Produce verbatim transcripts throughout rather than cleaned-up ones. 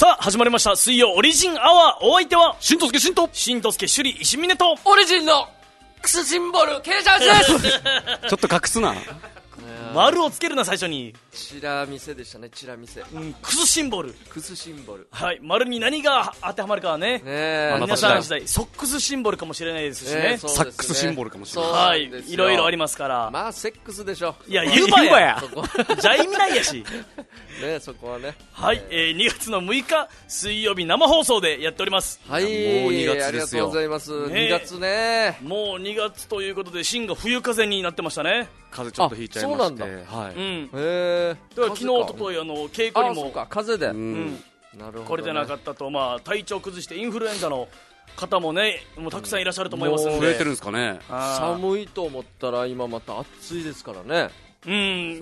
さあ始まりました水曜オリジンアワー。お相手はしんとすけしんとしんとすけ首里石峰とオリジンのクスシンボルケイジャージですちょっと隠すな丸をつけるな最初に。 チラ見せでしたね。チラ見せ、 うん、クスシンボル。 クスシンボル、 はい、丸に何が当てはまるかはね、 ねえ、 皆さん時代ソックスシンボルかもしれないですしね、 ね、 サックスシンボルかもしれない。 はい、いろいろありますから。 まあセックスでしょ。 いや言うばやそこじゃあ意味ないやしね、そこはね。 はい、えー、にがつのむいか水曜日生放送でやっております。 はい、 もうにがつですよ。 ありがとうございます、 ね、 にがつね。 もうにがつということでシンが冬風になってましたね。 風邪ちょっとひいちゃいまして。 そうなんだ。 はい、 うん、 へえ。 だから昨日おとといあの稽古にも風邪で、 うん、 なるほどね、 来れてなかったと、まあ、体調崩してインフルエンザの方もねもうたくさんいらっしゃると思いますんで、 増えてるんですかね。 寒いと思ったら今また暑いですからね。 うん、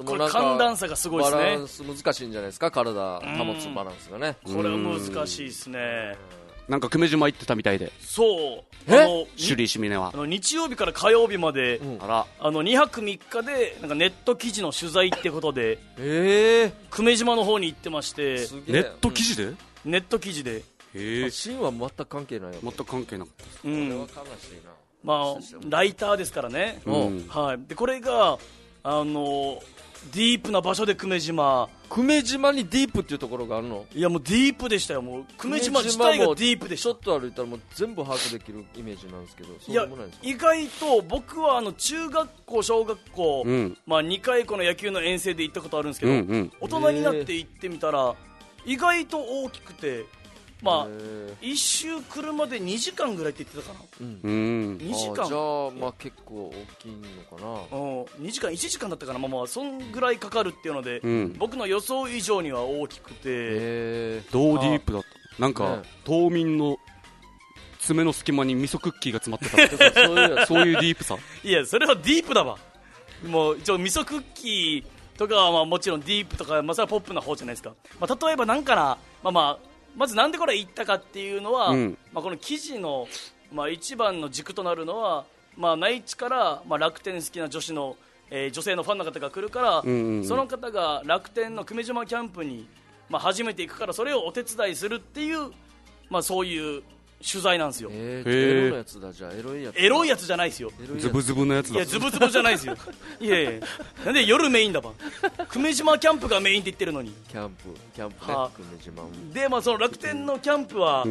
これ寒暖差がすごいですね。 バランス難しいんじゃないですか、体保つバランスがね。 これは難しいですね。 なんか久米島行ってたみたいで。 そう、 えあの首里石峰はあの日曜日から火曜日まで、 うん、 あらあのにはくみっかでなんかネット記事の取材ってことでえー、 久米島の方に行ってまして、 すげえ。 ネット記事で、うん、 ネット記事で、 へえ、 シーンは全く関係ないよ。 全く関係なかったです。 うん、 これは悲しいな。 まあライターですからね、 うんはい、でこれがあのディープな場所で久米島、 久米島にディープっていうところがあるの？ いやもうディープでしたよ。もう久米島自体がディープでした。 ちょっと歩いたらもう全部把握できるイメージなんですけど、そういやでもないんですか？ 意外と僕はあの中学校小学校、 うん、 まあ、にかいこの野球の遠征で行ったことあるんですけど、 うんうん、 大人になって行ってみたら意外と大きくて、まあ一周車でにじかんぐらいって言ってたかな、 うんうん、 にじかん、 あじゃあまあ結構大きいのかな。 うん、にじかんいちじかんだったかな、まあ、まあそんぐらいかかるっていうので、 うん、 僕の予想以上には大きくて、 へどうディープだった。なんか、 ね、 島民の爪の隙間に味噌クッキーが詰まってたってそういうそういうディープさ。 いやそれはディープだわ。もう一応味噌クッキーとかはまあもちろんディープとか、まあ、それはポップな方じゃないですか、まあ、例えばなんかな、まあまあまずなんでこれ言ったかっていうのは、うん、まあ、この記事の、まあ、一番の軸となるのは、まあ、内地から、まあ、楽天好きな女子の、えー、女性のファンの方が来るから、うんうんうん、その方が楽天の久米島キャンプに、まあ、初めて行くからそれをお手伝いするっていう、まあ、そういう取材なんですよ。 えー、エロいやつだ。じゃあエロいやつエロいやつじゃないですよ。 ズブズブのやつだ。 いやズブズブじゃないですよいやいやなんで夜メインだば久米島キャンプがメインって言ってるのに。 キャンプキャンプね、 はあ、 久米島で、まあ、その楽天のキャンプは、うん、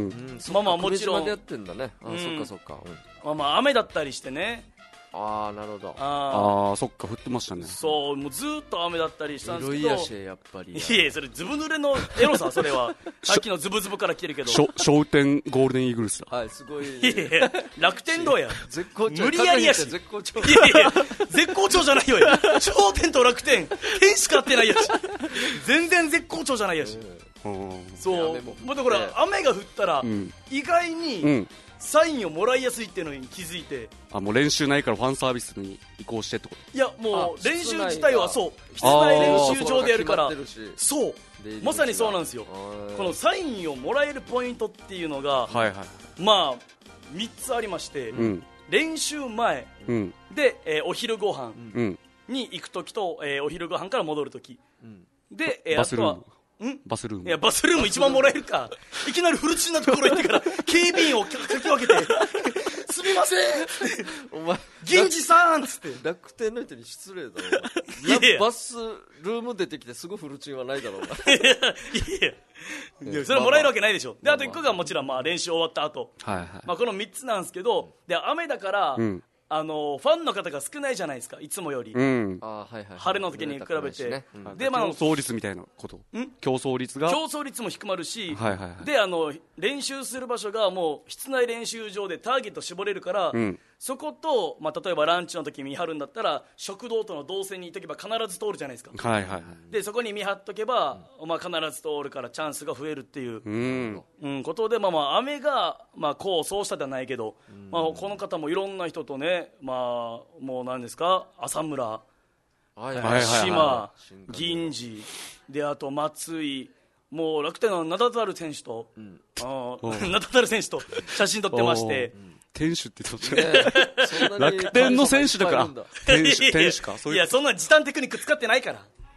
まあまあもちろん久米島でやってんだね。あ、うん、そっかそっか、うん、 まあまあ雨だったりしてね。 ああなるほど。 ああそっか降ってましたね。 そうもうずっと雨だったりしたんですけど。 エロいやしやっぱり。 いやそれずぶ濡れのエロさそれはさっきのズブズブから来てるけど。 商店ゴールデンイーグルスだ。 はいすごい。 いやいや楽天どうや絶好調。 無理やりやし。 絶好調。 いやいや絶好調じゃないよや。商店と楽天天しか合ってないやし。全然絶好調じゃないやし。 うん、 そうまたこれ雨が降ったら、うん、意外に、うんサインをもらいやすいっていうのに気づいて、 あもう練習ないからファンサービスに移行してってこと。 いやもう練習自体はそう室内練習場でやるから、そうまさにそうなんですよ。このサインをもらえるポイントっていうのが、 はいはい、 まあみっつありまして、うん、練習前、うん、で、えー、お昼ご飯に行くときと、えー、お昼ご飯から戻るとき、うん、で、えー、あとはんバスルーム。 いやバスルーム一番もらえるかいきなりフルチンなところ行ってから警備員をかき分けてすみませんお前銀次さんっつって楽天の人に失礼だろ。いやいやバスルーム出てきてすぐフルチンはないだろうな。いやいやいやそれはもらえるわけないでしょ。であといっこがもちろんまあ練習終わった後、はいはい、まあこのみっつなんですけど、で雨だから、うんあのファンの方が少ないじゃないですかいつもより、うん、あはいはいはい、晴れの時に比べて、ねうん、で、まあ、 競争率みたいなこと競争率が競争率も低まるし、 はいはいはい、 であの練習する場所がもう室内練習場でターゲット絞れるから、うん、そこと、まあ、例えばランチの時見張るんだったら食堂との動線にいとけば必ず通るじゃないですか、 はいはいはい、でそこに見張っとけば、うんまあ、必ず通るからチャンスが増えるっていう、うんうん、ことで、まあ、まあ雨が、まあ、こうそうしたではないけど、うんまあ、この方もいろんな人とね、まあもう何ですか浅村、はいはい、島、銀次であと松井もう楽天の名だたる選手と、うん、あ名だたる選手と写真撮ってまして天守って言ってましたね。楽天の選手だから天守天守かそういう。 いやそんな時短テクニック使ってないから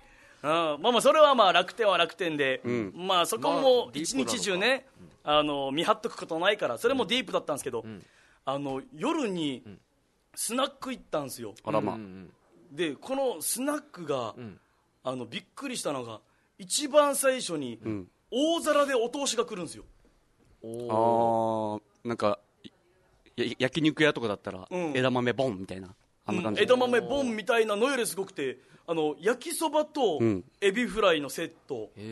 うん、まあまあそれはまあ楽天は楽天で、うん、まあそこも一日中ね、まあ、あの見張っとくことないからそれもディープだったんですけど、うん、あの夜にスナック行ったんですよ、 あらま、 でこのスナックが、うん、あのびっくりしたのが一番最初に大皿でお通しが来るんですよ、 うん、ああなんかや焼肉屋とかだったら、うん、枝豆ボンみたいなあんな感じ、 うん、枝豆ボンみたいなのよりすごくてあの焼きそばとエビフライのセット、うん、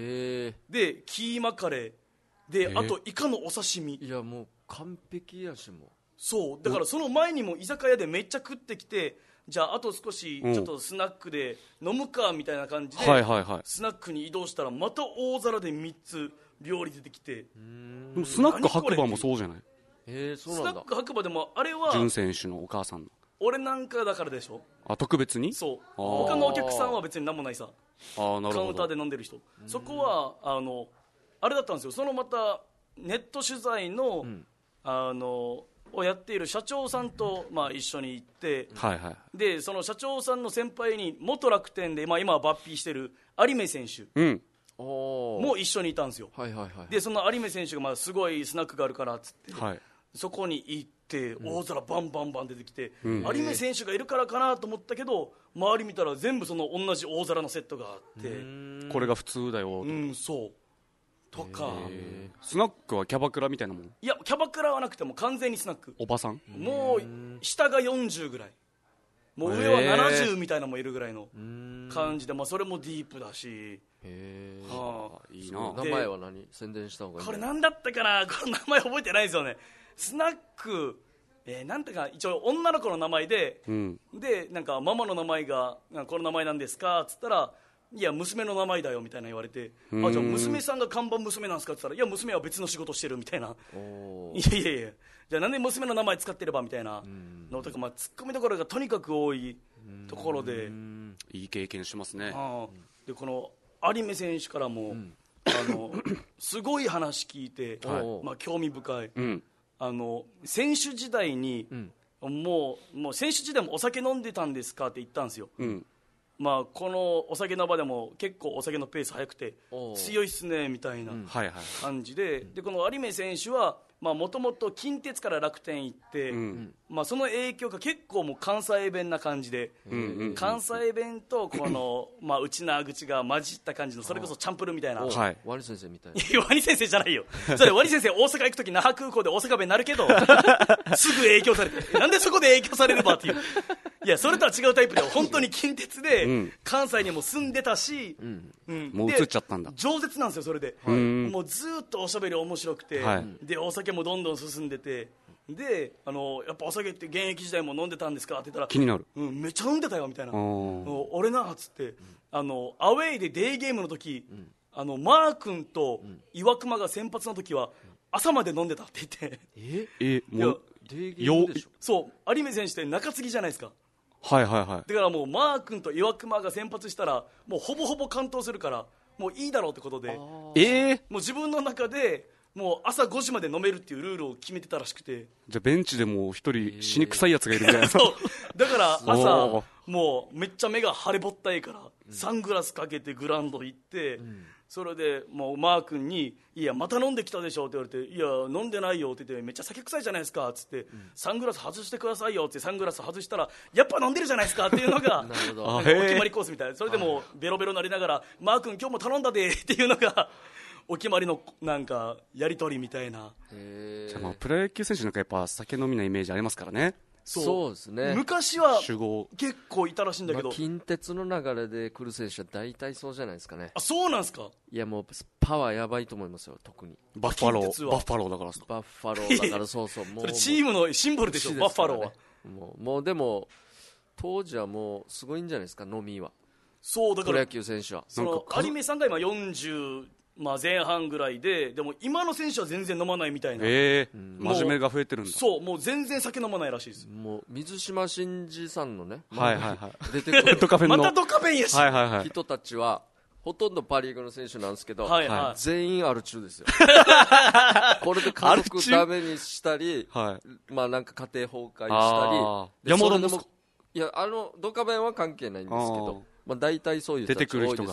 でキーマカレーであとイカのお刺身、 いやもう完璧やしもそうだからその前にも居酒屋でめっちゃ食ってきてじゃああと少しちょっとスナックで飲むかみたいな感じで、 はいはいはい、 スナックに移動したらまた大皿でみっつ料理出てきて、 うーんでもスナック白馬もそうじゃない、 えー、そうなんだ。 スナック白馬でもあれは潤選手のお母さんの俺なんかだからでしょ。 あ特別にそう他のお客さんは別に何もないさ、 あなるほどカウンターで飲んでる人、そこはあのあれだったんですよ。そのまたネット取材の、うん、あのをやっている社長さんと、まあ、一緒に行って、 はいはい、 でその社長さんの先輩に元楽天で、まあ、今は抜擢してる有馬選手、うん、も一緒にいたんですよ、 はいはいはい、 でその有馬選手がまあすごいスナックがあるからっつって、はい、そこに行って大皿バンバンバン出てきて、うん、有馬選手がいるからかなと思ったけど周り見たら全部その同じ大皿のセットがあって、 これが普通だよと、 うん、そうとか、 スナックはキャバクラみたいなもん？ いやキャバクラはなくても完全にスナック。 おばさん？ もう下がよんじゅうぐらい、もう上はななじゅうみたいなのもいるぐらいの感じで、まあ、それもディープだし、 へー、 はあ、 いいな。名前は何？宣伝した方がいい。 これ何だったかな、この名前覚えてないですよね。スナック、えー、なんてか一応女の子の名前で、うん、でなんかママの名前がこの名前なんですかっつったら、いや娘の名前だよみたいな言われて、あじゃあ娘さんが看板娘なんですかって言ったら、いや娘は別の仕事してるみたいな、いやいやいやじゃあなんで娘の名前使ってればみたいなのとか、まあ、ツッコミどころがとにかく多いところで、 いい経験しますね。 あでこの有馬選手からも、うん、あのすごい話聞いて、はいまあ、興味深い、うん、あの選手時代に、うん、もう、もう選手時代もお酒飲んでたんですかって言ったんですよ、うんまあ、このお酒の場でも結構お酒のペース速くて強いっすねみたいな感じで、でこの有馬選手はもともと近鉄から楽天行って、うんまあ、その影響が結構もう関西弁な感じで、うんうん、関西弁とこの、まあ、内縄口が混じった感じのそれこそチャンプルみたいな、 はい、ワニ先生みたいな。 いやワニ先生じゃないよそれワニ先生大阪行くとき那覇空港で大阪弁になるけどすぐ影響されて、なんでそこで影響されればっていう、いやそれとは違うタイプで本当に近鉄で関西にも住んでたし、うんうん、もう移っちゃったんだ。 饒舌なんですよそれで、はい、もうずっとおしゃべり面白くて、はい、でお酒もどんどん進んでて、であのやっぱお酒って現役時代も飲んでたんですかって言ったら、 気になる、 うん、めっちゃ飲んでたよみたいな、俺なっつって、うん、あのアウェイでデイゲームの時、うん、あのマー君と岩隈が先発の時は朝まで飲んでたって言って、 ええもうデイゲームでしょ。 そう有馬選手って中継ぎじゃないですか。 はいはいはい。 だからもうマー君と岩隈が先発したらもうほぼほぼ完投するからもういいだろうってことで、 えー、 もう自分の中でもう朝ごじまで飲めるっていうルールを決めてたらしくて、 じゃあベンチでもう一人死に臭いやつがいるみたいな、 そうだから朝もうめっちゃ目が腫れぼったいからサングラスかけてグラウンド行って、うん、それでもうマー君にいやまた飲んできたでしょって言われて、いや飲んでないよって言って、めっちゃ酒臭いじゃないですかっつって、うん、サングラス外してくださいよってサングラス外したらやっぱ飲んでるじゃないですかっていうのがお決まりコースみたいな。それでもベロベロなりながらマー君今日も頼んだでっていうのがお決まりのなんかやり取りみたいな。 へじゃあまあプロ野球選手なんかやっぱ酒飲みなイメージありますからね。 そう、 そうですね。 昔は結構いたらしいんだけど、 まあ、近鉄の流れで来る選手は大体そうじゃないですかね。 あ、そうなんですか。 いやもうパワーやばいと思いますよ。特にバッファローバッファローだからバッファローだからそうそうもうそれチームのシンボルでしょ、バッファローは。 もう、もうでも当時はもうすごいんじゃないですか、飲みは。 そうだからプロ野球選手はその有馬さんが今よんじゅうまあ、前半ぐらいで、でも今の選手は全然飲まないみたいな、 えー、真面目が増えてるんだ。 そうもう全然酒飲まないらしいです。 もう水島新司さんのね、 はいはいはい、 出てくるドカフェンのまたドカフェンやし、 はいはいはい、 人たちはほとんどパ・リーグの選手なんですけど、 はいはい、 全員アル中ですよこれで家族ダメにしたり、はい、まあなんか家庭崩壊したり、 山田もいやあのドカベンは関係ないんですけど、まあ、大体そういう人たち多いですよ。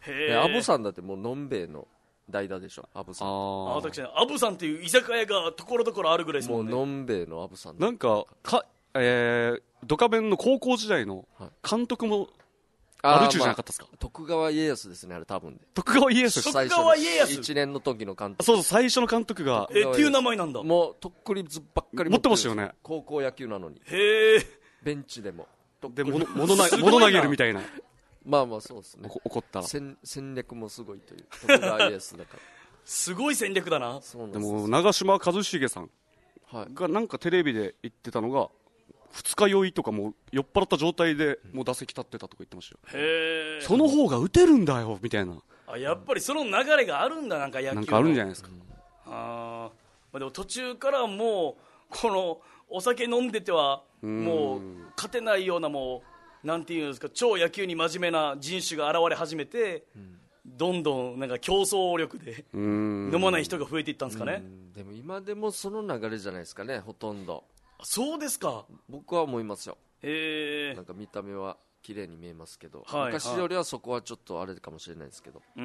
へアブさんだってもうのんべえの代打でしょ、アブさん。 あ私ね、アブさんっていう居酒屋がところどころあるぐらいですもんね。 もうのんべえのアブさんなんかか、えー、ドカベンの高校時代の監督もアルチューじゃなかったですか、 まあ、徳川家康ですね、あれ多分で。 徳川家康徳川家康いちねんの時の監督。 そうそう、最初の監督がえっていう名前なんだ。 もうとっくりずばっかり持ってましたよね、 高校野球なのに。 へえ。 ベンチでもで物投げるみたいな。 まあまあそうですね、 怒ったら戦戦略もすごいという、徳川家康だからすごい戦略だな。 そうなんでも長嶋一茂さんがなんかテレビで言ってたのが、二日酔いとかもう酔っ払った状態でもう打席立ってたとか言ってましたよ。 へえ。 その方が打てるんだよみたいな。 あ、やっぱりその流れがあるんだ、なんか野球なんかあるんじゃないですか。うん、 あ、まあ、でも途中からもうこのお酒飲んでてはもう勝てないような、もうなんていうんですか、超野球に真面目な人種が現れ始めて、うん、どんどんなんか競争力で飲まない人が増えていったんですかね。 でも今でもその流れじゃないですかね、ほとんど。 そうですか。 僕は思いますよ。 へえ。 なんか見た目は綺麗に見えますけど、 はい、 昔よりはそこはちょっとあれかもしれないですけど、 うん、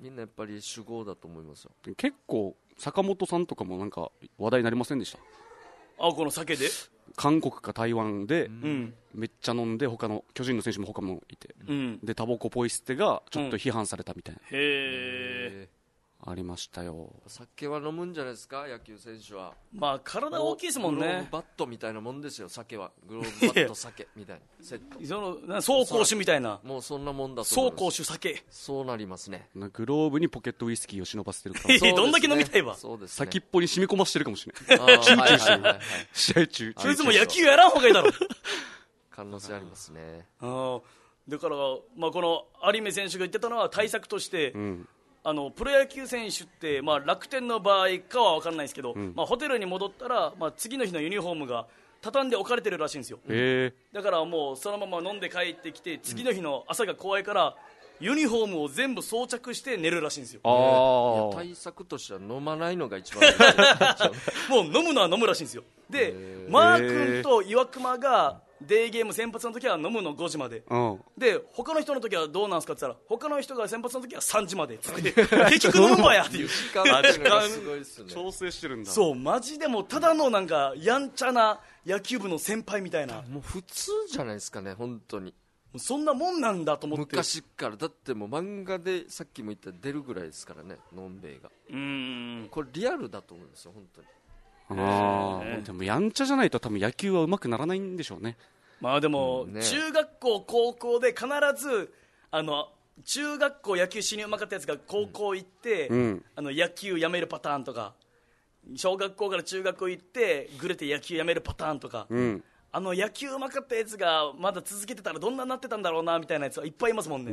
みんなやっぱり酒豪だと思いますよ。 結構坂本さんとかもなんか話題になりませんでした？ あ、この酒で韓国か台湾で、 うん、 めっちゃ飲んで、他の巨人の選手も他もいて、 うん、 でタバコポイ捨てがちょっと批判されたみたいな、 うん、へえ、 ありましたよ。 酒は飲むんじゃないですか、野球選手は。 まあ体大きいですもんね。 グローブバットみたいなもんですよ、酒は。グローブバット酒みたいなセット。 その走攻守みたいな。 もうそんなもんだと思います。 走攻守酒。 そうなりますね。 グローブにポケットウイスキーを忍ばせてるから。 どんだけ飲みたいわ。 そうですね、 先っぽに染み込ませてるかもしれない。集中してる、試合中。 そいつも野球やらんほうがいいだろ。 可能性ありますね。 あ、だから、まあ、この有馬選手が言ってたのは対策として、うん、あのプロ野球選手って、まあ、楽天の場合かは分からないですけど、うん、まあ、ホテルに戻ったら、まあ、次の日のユニフォームが畳んで置かれてるらしいんですよ。 へー。 だからもうそのまま飲んで帰ってきて、次の日の朝が怖いからユニフォームを全部装着して寝るらしいんですよ。 あ、いや対策としては飲まないのが一番もう飲むのは飲むらしいんですよ。でマー君と岩隈がデーゲーム先発の時は飲むのごじまで、うん、で他の人の時はどうなんすかって言ったら、他の人が先発の時はさんじまでって結局飲むわやっていう時間っていうのがすごいですね。 調整してるんだ。 そう、マジでもただのなんかやんちゃな野球部の先輩みたいな。 もう普通じゃないですかね、本当に。 そんなもんなんだと思って。 昔からだってもう漫画でさっきも言った出るぐらいですからね、のんべえが。うーん、これリアルだと思うんですよ、本当に。 あー、でもやんちゃじゃないと多分野球は上手くならないんでしょうね。 まあでも、うんね、中学校高校で必ずあの中学校野球死にうまかったやつが高校行って、うん、あの野球やめるパターンとか、小学校から中学校行ってぐれて野球やめるパターンとか、うん、あの野球うまかったやつがまだ続けてたらどんなになってたんだろうなみたいなやつはいっぱいいますもんね。うん、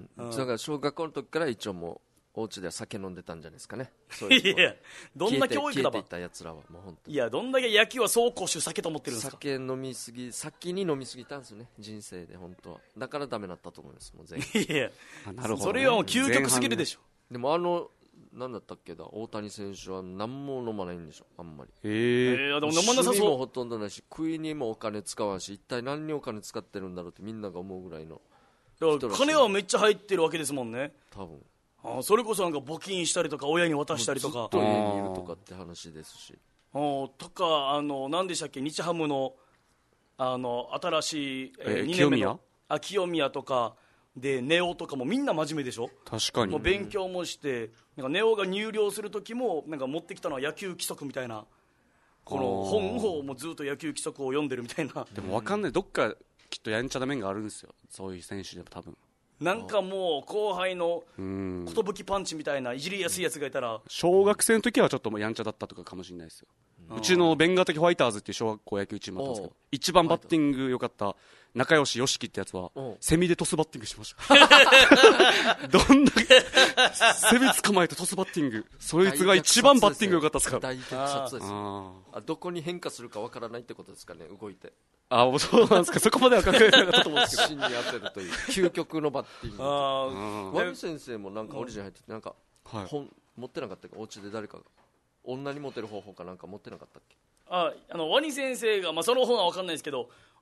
うん、だから小学校の時から一応もうお家では酒飲んでたんじゃないですかね。 そういういや、どんな教育だば。 消えていったやつらはもう本当に。 いや、どんだけ野球は走攻守酒と思ってるんですか。 酒飲みすぎ、先に飲みすぎたんですよね、人生で本当は。だからダメだったと思います、もう全員。 いや、なるほど、ね、それはもう究極すぎるでしょ。 でもあのなんだったっけだ、大谷選手は何も飲まないんでしょ、あんまり。 へえー、でも飲まなさそう。 趣味もほとんどないし、食いにもお金使わんし、一体何にお金使ってるんだろうってみんなが思うぐらいの。 だから金はめっちゃ入ってるわけですもんね、 多分。 あ、それこそなんか募金したりとか親に渡したりとか、ずっと家にいるとかって話ですし、 あとか、あの何でしたっけ、日ハムのあの新しい、 えー、にねんめのあ清宮とかでネオとかもみんな真面目でしょ。 確かに。 もう勉強もして、なんかネオが入寮する時もなんか持ってきたのは野球規則みたいな、この本をもうずっと野球規則を読んでるみたいな。 でも分かんない、どっかきっとやんちゃな面があるんですよ、そういう選手でも多分。 なんかもう後輩の寿パンチみたいないじりやすいやつがいたら、 小学生の時はちょっともうやんちゃだったとかかもしれないですよ。うちのベンガー的ファイターズっていう小学校野球チームだったんですけど、一番バッティング良かった仲良しよしきってやつはセミでトスバッティングしましたどんだけセミ捕まえてトスバッティング、そいつが一番バッティング良かったですから。 大虐殺ですよ。あ、どこに変化するかわからないってことですかね、動いて。 あ、そうなんですか。そこまでは考えなかったと思うんですけど芯に当てるという究極のバッティング。あ、ワニ先生もなんかオリジナル入ってて、なんか本持ってなかったっけ、お家で誰かが女にモテる方法かなんか持ってなかったっけ。 あ、あのワニ先生が、まあ、その本は分かんないですけど、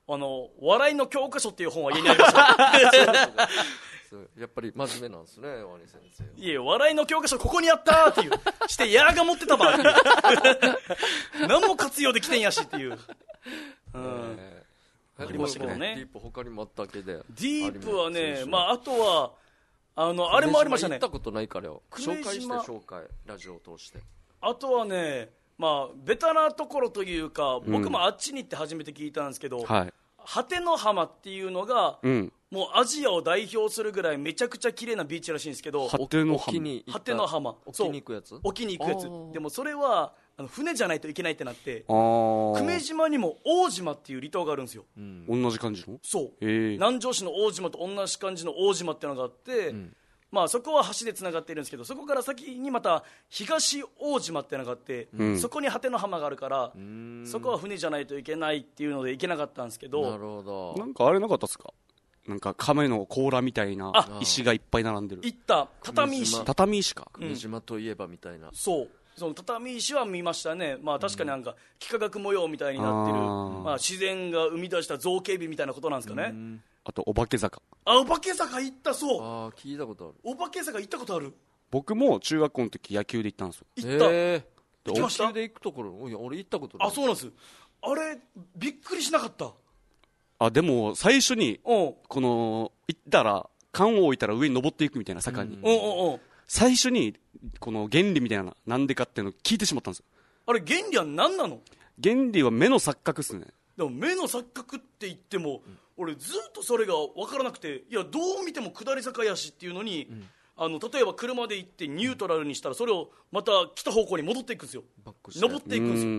あの笑いの教科書っていう本は家にありましたやっぱり真面目なんですね、ワニ先生。 いや、笑いの教科書ここにあったっていうしてヤーが持ってたばっていう何も活用できてんやしっていう、うん、えー、ありましたけどね。 ディープ他にもあったわけで。 ディープはね、まあ、あとはあのあれもありましたね。 行ったことないからよ、紹介して紹介ラジオを通して。 あとはね、まあ、ベタなところというか、僕もあっちに行って初めて聞いたんですけど、うん、はい、果ての浜っていうのが、うん、もうアジアを代表するぐらいめちゃくちゃ綺麗なビーチらしいんですけど、 果ての浜、 果ての浜、 沖に行くやつ、 沖に行くやつ。でもそれはあの船じゃないといけないってなって、久米島にも大島っていう離島があるんですよ、 うん、同じ感じの。 そう、南城市の大島と同じ感じの大島っていうのがあって、うん、まあ、そこは橋でつながっているんですけど、そこから先にまた東大島っていうのがあって、うん、そこに果ての浜があるから、うん、そこは船じゃないといけないっていうので行けなかったんですけど。 なるほど。 なんかあれなかったっすか、なんか亀の甲羅みたいな石がいっぱい並んでる。 行った畳石。 畳石か。 久米島といえばみたいな、 うん、そうその畳石は見ましたね。まあ、確かになんか幾何学模様みたいになってる、あ、まあ、自然が生み出した造形美みたいなことなんですかね。うん、 あとお化け坂。 あ、お化け坂行った。そう、 あ、聞いたことある。 お化け坂行ったことある。 僕も中学校の時野球で行ったんですよ。 行った、えー、行きました。野球で行くところ、いや俺行ったことない。 あ、そうなんです。あれびっくりしなかった。 あ、でも最初にこの行ったら缶を置いたら上に登っていくみたいな坂に、うんうんうん、最初にこの原理みたいななんでかっていうのを聞いてしまったんですよ。 あれ原理は何なの。 原理は目の錯覚っすね。 でも目の錯覚って言っても、うん、俺ずっとそれが分からなくて、いやどう見ても下り坂やしっていうのに、うん、あの例えば車で行ってニュートラルにしたらそれをまた来た方向に戻っていくんですよ。登っていくんですよ。うん、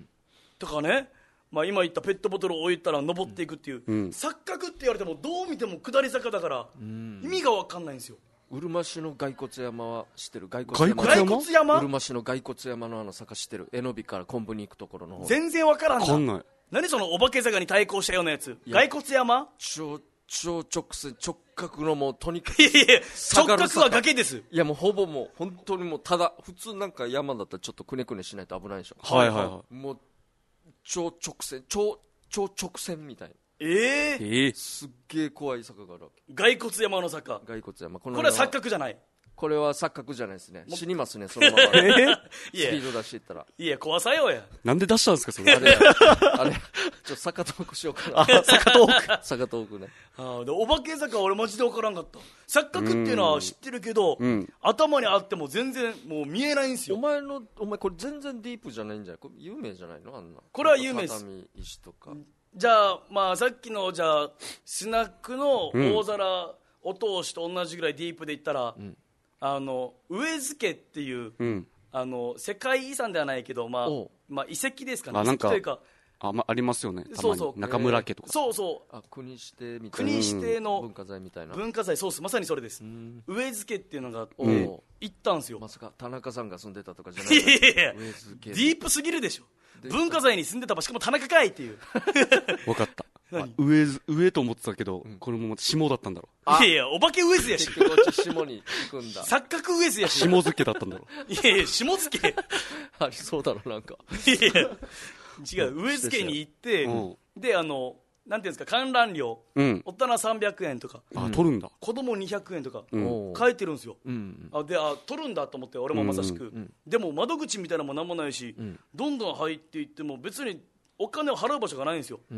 とかね、まあ、今言ったペットボトルを置いたら登っていくっていう、うん、錯覚って言われてもどう見ても下り坂だから意味が分かんないんですよ。 うるま市の骸骨山は知ってる？骸骨山、骸骨山、 うるま市の骸骨山のあの坂知ってる？えのびから昆布に行くところの方。 全然分からんな。 こんない。 何そのお化け坂に対抗したようなやつ。骸骨山、 超超直線直角のもうとにかくいやいや直角は崖です。 いやもうほぼもう本当にもうただ普通なんか山だったらちょっとくねくねしないと危ないでしょ。 はいはいはい。 もう超直線超超直線みたいな。 えー、えー、すっげえ怖い坂があるわけ。 骸骨山の坂。 骸骨山。 このこれは錯覚じゃない。 これは錯覚じゃないですね。死にますねそのまま。スピード出していったら。 いや怖さよや。 なんで出したんですかそれ。 あれあれちょっと坂トークしようかな。 あ、坂トーク。 坂トークね。 あでお化け坂は俺マジで分からんかった。錯覚っていうのは知ってるけど、うん、頭にあっても全然もう見えないんですよ。 お前のお前これ全然ディープじゃないんじゃない？これ有名じゃないのあんな。 これは有名です。 畳石とか。 じゃあ、まあ、さっきのじゃあスナックの大皿お通しと同じぐらいディープで言ったら、うん、あの上付っていう、うん、あの世界遺産ではないけど、まあまあ、遺跡ですかね。 あ、なんかというかあ、まありますよね。たまにそうそう、 中村家とか、 えー、そうそう、 あ、国指定みたいな、 国指定の文化財みたいな。 文化財、そうです、まさにそれです。上付っていうのがあって、うん、行ったんですよ。 まさか田中さんが住んでたとかじゃない？いやいやディープすぎるでしょ。文化財に住んでたばしかも田中かいっていう分かった。上上と思ってたけど、うん、これも下だったんだろう。いやいやお化け上津やし。 下に行くんだ。 錯覚上津やし。 下付だったんだろう。いやいや下付ありそうだろなんか。 いやいや違う、上付に行って、うん、であのなんていうんですか、観覧料、うん、大人さんびゃくえんとか、 あ、取るんだ。 子供にひゃくえんとか、うん、書いてるんですよ、うん、あで、あ、取るんだと思って俺もまさしく、うんうん、でも窓口みたいなのもなんもないし、うん、どんどん入っていっても別にお金を払う場所がないんですよ、うん、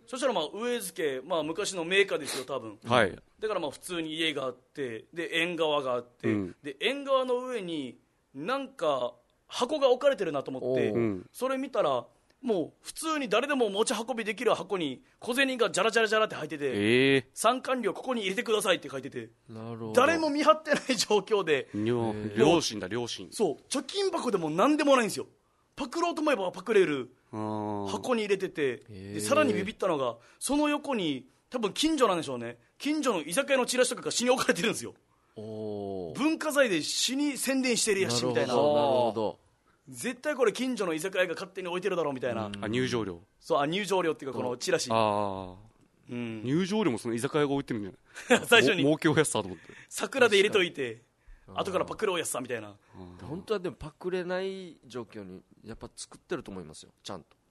そしたらまあ上付、まあ、昔の名家ですよ多分、はい、だからまあ普通に家があってで縁側があって、うん、で縁側の上になんか箱が置かれてるなと思って、それ見たらもう普通に誰でも持ち運びできる箱に小銭がジャラジャラジャラって入ってて、えー、参観料ここに入れてくださいって書いてて、なるほど、誰も見張ってない状況で、 両親だ両親。 そう貯金箱でも何でもないんですよ。パクろうと思えばパクれる箱に入れてて、でさらにビビったのがその横に多分近所なんでしょうね、近所の居酒屋のチラシとかが死に置かれてるんですよ。お文化財で死に宣伝してるやしみたいな。なるほど、絶対これ近所の居酒屋が勝手に置いてるだろうみたいな。 あ、入場料。 そう、あ、入場料っていうかこのチラシ。ああ、 うん、入場料もその居酒屋が置いてるんじゃない？ 最初に儲けをやすさと思って桜で入れといて後からパクろうやすさみたいな。 本当はでもパクれない状況にやっぱ作ってると思いますよ、ちゃんと。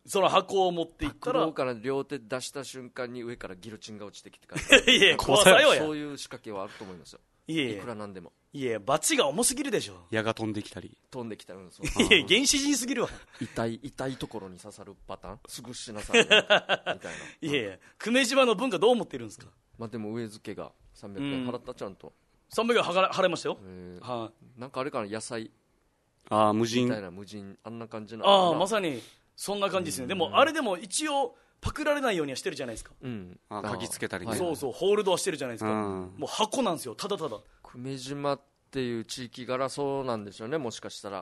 その箱を持っていったら、 袋から両手出した瞬間に上からギロチンが落ちてきてからいや怖さよや、 そういう仕掛けはあると思いますよ。いやいや、いくらなんでも。 いやバチが重すぎるでしょ。 矢が飛んできたり飛んできたら、うん、そういや原始人すぎるわ。 痛い痛いところに刺さるパターン、すぐしなさいみたいな。 いやいや、久米島の文化どう思ってるんですか。 まあでも上付けがさんびゃくえん払った、ちゃんとさんびゃくえん払いましたよ。 えーはあ、なんかあれかな、野菜あ無人みたいな、無人、あんな感じな。 ああまさにそんな感じですね。でもあれでも一応パクられないようにはしてるじゃないですか。 うん、あ鍵つけたりね、 そうそう、ホールドはしてるじゃないですか。もう箱なんですよ、ただただ。 久米島っていう地域柄そうなんでしょうね、もしかしたら。 うん、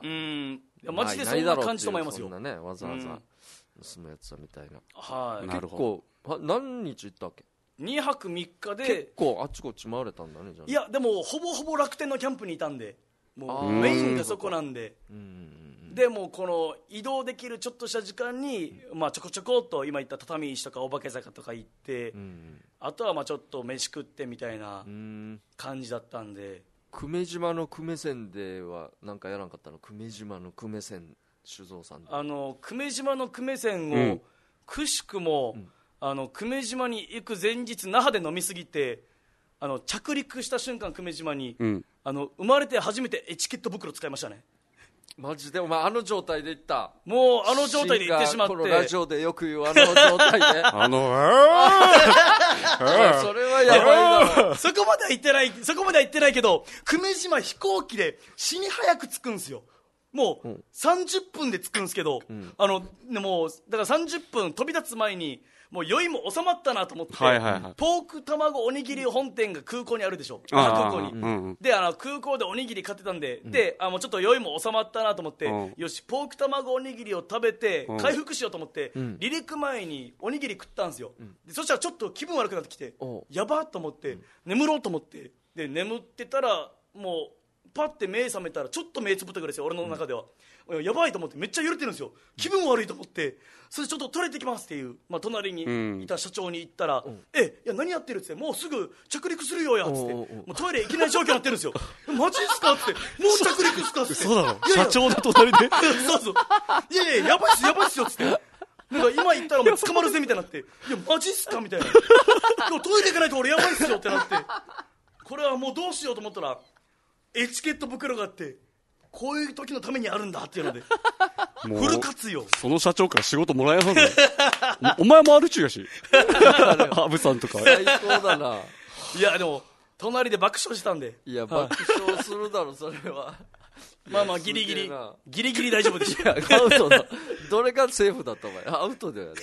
いやマジでそんな感じと思いますよ。 そんなね、わざわざ盗むやつはみたいな。 はい、 結構何日行ったっけ。 にはくみっかで結構あちこち回れたんだね。じゃあいやでもほぼほぼ楽天のキャンプにいたんで、もうメインがそこなんで、でもこの移動できるちょっとした時間に、まあ、ちょこちょこっと今言った畳石とかお化け坂とか行って、あとはまあちょっと飯食ってみたいな感じだったんで。 久米島の久米線では何かやらんかったの。久米島の久米線酒造さんで、 あの久米島の久米線を、うん、くしくも、うん、あの久米島に行く前日那覇で飲みすぎて、あの着陸した瞬間久米島に、うん、あの生まれて初めてエチケット袋使いましたね。 マジでお前あの状態で行った。 もうあの状態で行ってしまって、このラジオでよく言うあの状態であのそれはやばいだろ。 そこまでは行ってないそこまでは行ってないけど、久米島飛行機で死に早く着くんですよ。もうさんじゅっぷんで着くんですけど、うん、あのでもだからさんじゅっぷん飛び立つ前にもう酔いも収まったなと思って、はいはいはい、ポーク卵おにぎり本店が空港にあるでしょ、空港に、うんうん、であの空港でおにぎり買ってたんで、うん、であもうちょっと酔いも収まったなと思って、うん、よしポーク卵おにぎりを食べて回復しようと思って、うん、離陸前におにぎり食ったんですよ、うん、でそしたらちょっと気分悪くなってきて、うん、やばっと思って、うん、眠ろうと思ってで眠ってたらもうパッて目覚めたらちょっと目つぶったぐらいですよ俺の中では、うん、やばいと思ってめっちゃ揺れてるんですよ。気分悪いと思ってそれちょっと取れてきますっていう、まあ、隣にいた社長に言ったら、うん、えいや何やってるっつってもうすぐ着陸するよやっつってもうトイレ行けない状況になってるんですよマジっすかってもう着陸っすかってそうだろ社長の隣でそうそういやいややばいっすやばいっすよっつってなんか今言ったらお前捕まるぜみたいになっていやマジっすかみたいな今日トイレ行かないと俺やばいっすよってなってこれはもうどうしようと思ったらエチケット袋があってこういう時のためにあるんだっていうのでフル活用。 その社長から仕事もらえなさそうお, お前もあるちゅうやしハブさんとか最高だな。 いやでも隣で爆笑したんで。 いや爆笑するだろそれはまあまあギリギリギリギリ大丈夫でしたアウトだどれがセーフだったお前アウトだよね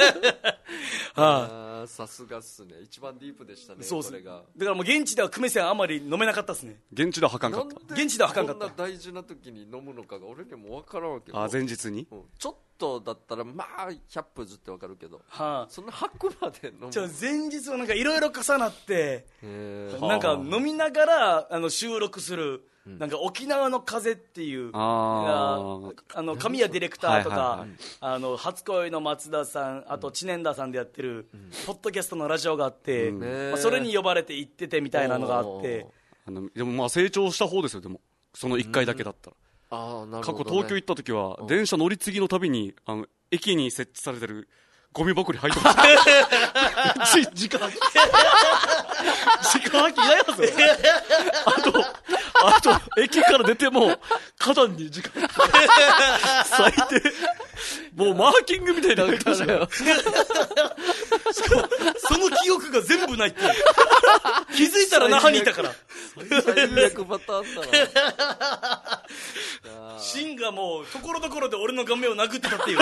ああさすがっすね一番ディープでしたね。 そうですね。だからもう現地では久米線あんまり飲めなかったですね。 現地でははかんかった現地でははかんかった。 こんな大事な時に飲むのかが俺にも分からんわけ。 あ前日に、 うん、ちょっとだったらまあひゃっぷずって分かるけど、はあ、そんな吐くまで飲む。 じゃ前日はなんかいろいろ重なってなんか飲みながらあの収録するなんか沖縄の風っていうああの神谷ディレクターとか、はいはいはい、あの初恋の松田さんあと知念田さんでやってる、うん、ポッドキャストのラジオがあって、うんまあ、それに呼ばれて行っててみたいなのがあってあのでもまあ成長した方ですよ。でもそのいっかいだけだったら、うん、あなるほどね、過去東京行った時は電車乗り継ぎのたびにあの駅に設置されてるゴミ箱に入ってました時間時間空き嫌やぞあとあと駅から出ても花壇に時間最低もうマーキングみたいになってましたよしかもその記憶が全部ないって気づいたら那覇にいたから最悪パターンだなシンがもうところどころで俺の顔面を殴ってたっていう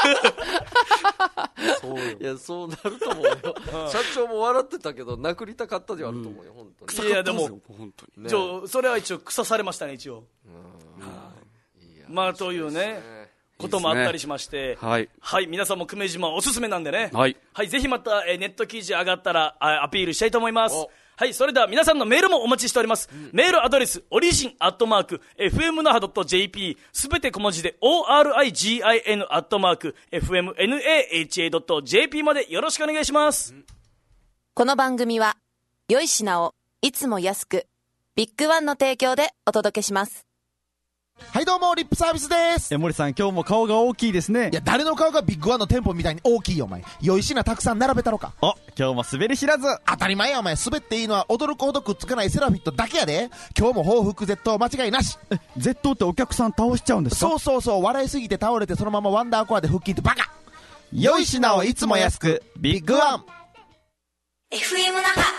そうよいやそうなると思うよ社長も笑ってたけど殴りたかったではあると思うよ、うん、本当に。 いやでも本当に、ね、それは一応腐されましたね一応。うん、はあ、まあというねこともあったりしまして、はい、はい、皆さんも久米島おすすめなんでね、はい、はい、ぜひまた、えー、ネット記事上がったらアピールしたいと思います。はい、それでは皆さんのメールもお待ちしております。うん、メールアドレス、オリジンアットマーク、エフエムナハドットジェーピー、すべて小文字で、オーアールアイジーアイエヌ アットマーク、エフエムナハドットジェーピー までよろしくお願いします。うん、 この番組は、良い品をいつも安く、ビッグワンの提供でお届けします。 はいどうもリップサービスです。 え森さん今日も顔が大きいですね。 いや誰の顔がビッグワンの店舗みたいに大きいよお前。良い品たくさん並べたろか。 お今日も滑り知らず。 当たり前やお前。滑っていいのは驚くほどくっつかないセラフィットだけやで。今日も報復絶倒間違いなし。 え絶倒ってお客さん倒しちゃうんですか？ そうそうそう。笑いすぎて倒れてそのままワンダーコアで腹筋ってバカ。 良い品をいつも安くビッグワン。 エフエム 那覇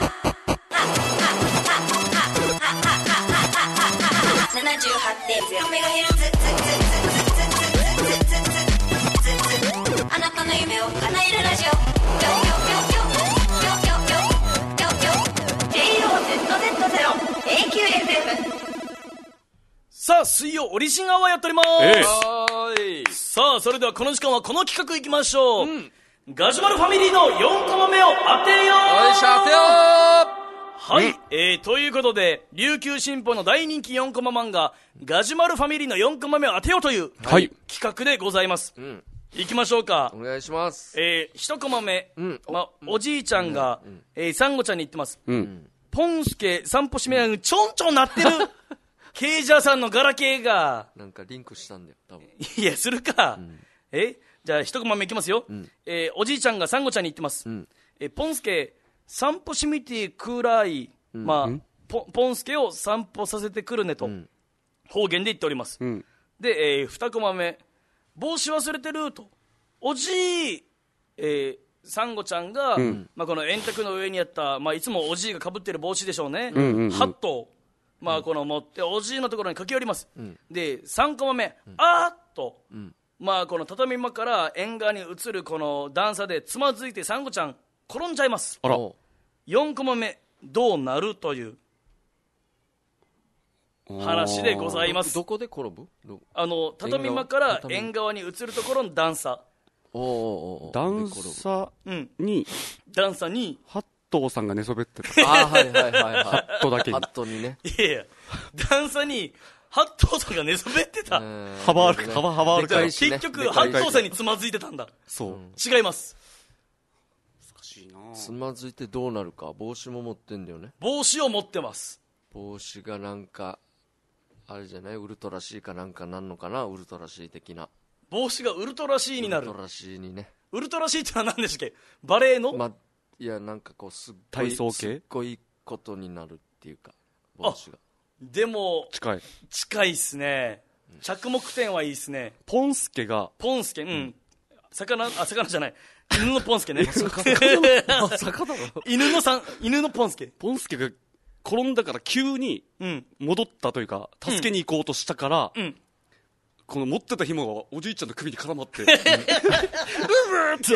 ななじゅうはちてんゼロ メガヘルツ。あなたの夢を叶えるラジオ。ジェイオーゼットゼットゼロ エーキューエフエム。 さあ水曜オリジンアワーやっております、 えー、さあそれではこの時間はこの企画いきましょう、うん、ガジュマルファミリーのよんコマ目を当てよう。 よいしょ当てよう。 はい、うんえー、ということで琉球新報の大人気よんコマ漫画ガジュマルファミリーのよんコマ目を当てようという、はい、企画でございます、うん、いきましょうか。 お願いします。 えー、いちコマ目、うんま、おじいちゃんが、うんえー、サンゴちゃんに言ってます、うん、ポンスケ散歩しめながらちょんちょんなってるケイジャーさんのガラケーがなんかリンクしたんだよ多分。 いやするか、うん、えじゃあいちコマ目いきますよ、うんえー、おじいちゃんがサンゴちゃんに言ってます、うんえー、ポンスケ散歩しみてくらい、うんまあうん、ポ, ポンスケを散歩させてくるねと、うん、方言で言っております、うん、で、えー、にコマ目帽子忘れてるとおじい、えー、サンゴちゃんが、うんまあ、この円卓の上にあった、まあ、いつもおじいがかぶってる帽子でしょうね、うんうんうん、ハットをまあ、この持っておじいのところに駆け寄ります、うん、でさんコマ目、うん、あーっと、うんまあ、この畳間から縁側に映るこの段差でつまずいてサンゴちゃん転んじゃいます。あらよんコマ目どうなるという話でございます。 どこで転ぶ？ あの畳間から縁側に映るところの段差。 おお段差に、 うん、段差にハットさんが寝そべってた。 あはいはいはいはい。 ハットだけに。 ハットにね。 いやいや段差にハットさんが寝そべってた。 幅あるか幅幅あるから。 結局ハットさんにつまずいてたんだ。 そう。 違います。 難しいな。 つまずいてどうなるか。帽子も持ってんだよね。 帽子を持ってます。 帽子がなんかあれじゃないウルトラ C かなんかなんのかな。ウルトラ C 的な。 帽子がウルトラ C になる。 ウルトラ C にね。 ウルトラ C ってのは何でしたっけ？バレーの、 ま、いやなんかこうすっごい体操系すっごいことになるっていうか帽子が。 でも近い近いっすね。着目点はいいっすね。 ポンスケがポンスケうん、うん、魚あ魚じゃない犬のポンスケね魚だろ犬のさん犬のポンスケポンスケが転んだから急に戻ったというか、うん、助けに行こうとしたから、うん、この持ってた紐がおじいちゃんの首に絡まってうぶーって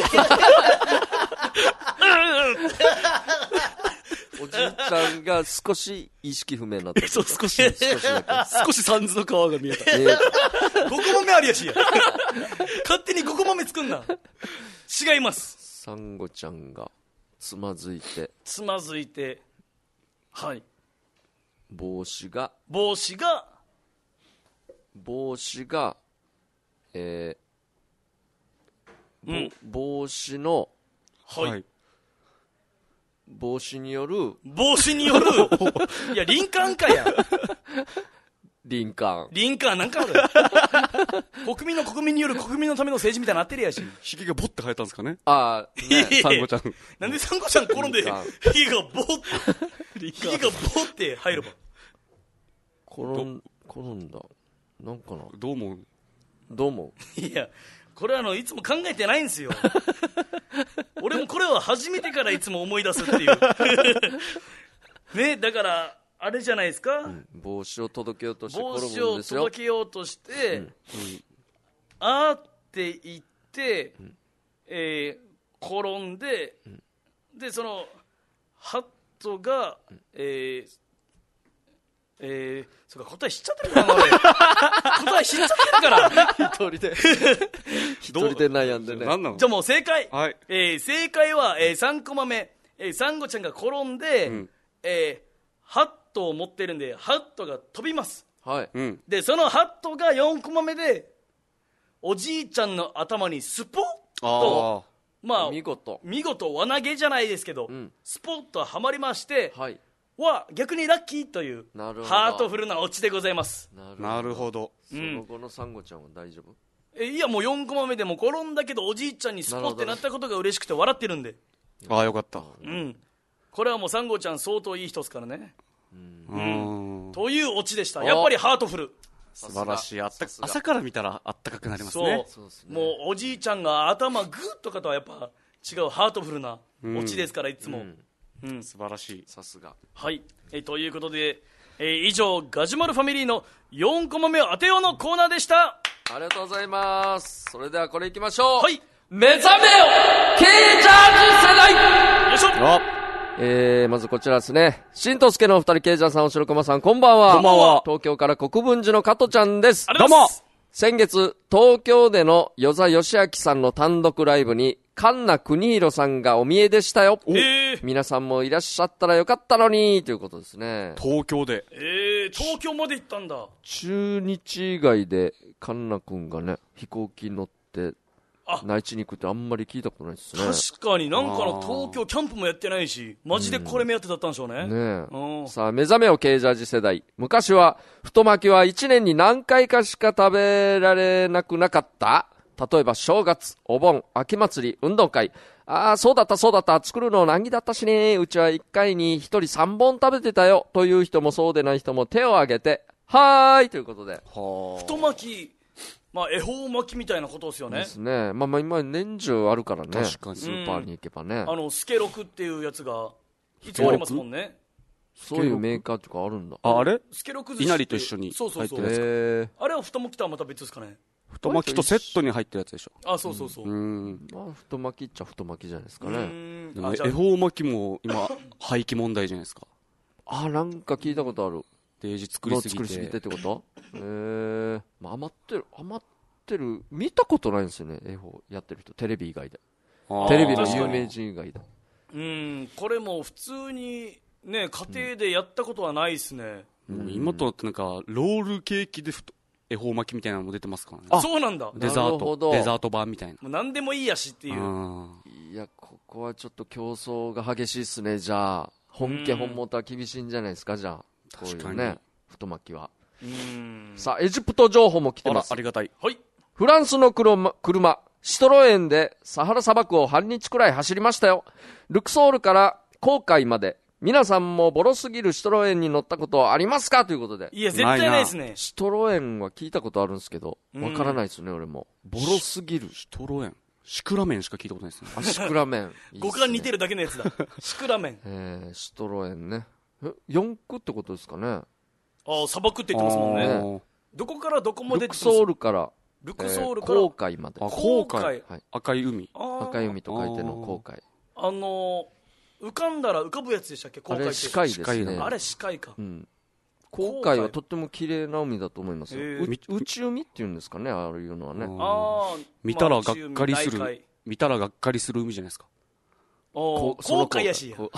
おじいちゃんが少し意識不明になったそう少し少しだけ少しサンズの皮が見えた、えー、ごこまめありやしや勝手にごこまめ作んな。違います。 サンゴちゃんがつまずいてつまずいてはい帽子が帽子が帽子がえーうん、帽子のはい、はい帽子による帽子によるいや林間かや林間林間なんかある国民の国民による国民のための政治みたいになってるやし。 ひげがボッて生えたんですかね。 ああ、ね、 サンゴちゃんなんでサンゴちゃん転んでひげがボッひげがボッて入るば転ん転んだなんかな。 どう思うどう思ういやこれはあのいつも考えてないんですよ俺もこれは初めてからいつも思い出すっていうね。だからあれじゃないですか、うん、 帽子を届けようとして転ぶんですよ。帽子を届けようとして、うんうん、あーって言って、うんえー、転んで、うん、でそのハットが、うんえーえー、そうか答え知っちゃってるからな俺答え知っちゃってるから一人で一人で悩んでね。 何なの。 じゃあもう正解、 はいえー、正解は、えー、さんコマ目、えー、サンゴちゃんが転んで、うんえー、ハットを持ってるんでハットが飛びます、 はいうん、 でそのハットがよんコマ目でおじいちゃんの頭にスポッとまあ見事見事輪投げじゃないですけど、うん、スポッとはまりまして、 はいは逆にラッキーというハートフルなオチでございます。 なるほど。 その後のサンゴちゃんは大丈夫？ えいやもうよんコマ目でも転んだけどおじいちゃんにスポってなったことが嬉しくて笑ってるんで。 ああよかった。 うん。これはもうサンゴちゃん相当いい人ですからね。うん。というオチでした。やっぱりハートフル。 素晴らしい。あった朝から見たらあったかくなりますね。 そう。そうね、もうおじいちゃんが頭グーとかとはやっぱ違うハートフルなオチですからいつも。うんうん、素晴らしい。 さすが。 はい、えー、ということで、えー、以上ガジュマルファミリーのよんコマ目を当てようのコーナーでした。 ありがとうございます。それではこれいきましょう。 はい、 目覚めよケイジャージ世代。 よいしょ。 えー、まずこちらですね。しんとすけのお二人、ケイジャーさん、おしろくまさん、こんばんは。 こんばんは。 東京から国分寺の加トちゃんです。 どうも。 先月、東京での与座義明さんの単独ライブに、神奈国弘さんがお見えでしたよ。 えー、 皆さんもいらっしゃったらよかったのに、ということですね。 東京で。 えー、東京まで行ったんだ。 中日以外で、神奈くんがね、飛行機乗って、内地に行くってあんまり聞いたことないですね。 確かになんかの東京キャンプもやってないし、マジでこれ目当てだったんでしょうね。 うん、ねえ。さあ、目覚めよケイジャージ世代。昔は、太巻きはいちねんに何回かしか食べられなくなかった。例えば、正月、お盆、秋祭り、運動会。ああ、そうだったそうだった。作るの難儀だったしね。うちはいっかいにひとりさんぼん食べてたよ。という人もそうでない人も手を挙げて、はーいということで。 太巻き。まあ、恵方巻きみたいなことですよね。 ですね。まあまあ今年中あるからね。 確かに。 スーパーに行けばね。 あの、スケロクっていうやつが、いつもありますもんね。 そういうメーカーとかあるんだ。 あ、あれスケロク寿司。 稲荷と一緒にそうそうそう。 へあれは太巻きとはまた別ですかね。 太巻きとセットに入ってるやつでしょ。 あ、そうそうそう。うん。まあ、太巻きっちゃ太巻きじゃないですかね。 でも恵方巻きも今、廃棄問題じゃないですか。 あ、なんか聞いたことある。 デージ作りすぎて。 作りすぎてってことへえ。まあ、余ってる、余ってる、見たことないんですよね、恵方やってる人。テレビ以外で。テレビの有名人以外で。 うん、これも普通に、ね、家庭でやったことはないですね。 うん、今となってなんか、ロールケーキで恵方巻きみたいなのも出てますからね。 あ、そうなんだ。 デザート、デザート版みたいな。 もう何でもいいやしっていう。 いや、ここはちょっと競争が激しいっすね、じゃあ。本家本元は厳しいんじゃないですか、じゃあ。こういうね、太巻きは。さあ、エジプト情報も来てます。 ありがたい。 はい。 フランスの車、車、シトロエンでサハラ砂漠を半日くらい走りましたよ。ルクソールから航海まで。皆さんもボロすぎるシトロエンに乗ったことありますかということで。 いや、絶対ないですね。 シトロエンは聞いたことあるんですけど、わからないですね、俺も。ボロすぎる。 シトロエン。シクラメンしか聞いたことないですね。 あ、シクラメン。 五感似てるだけのやつだ。シクラメン。 えー、シトロエンね。え、四駆ってことですかね。 ああ、砂漠って言ってますもんね。どこからどこまでルクソールから、 ルクソールから、 航海まで。 あ、航海。赤い海。 赤い海と書いての航海。 あの、浮かんだら浮かぶやつでしたっけ、航海って。 あれ、視海ですね。 あれ、視海か。 うん。航海はとっても綺麗な海だと思いますよ。内海っていうんですかね、ああいうのはね。 ああ。 見たらがっかりする、見たらがっかりする海じゃないですか。 航海やし。お前今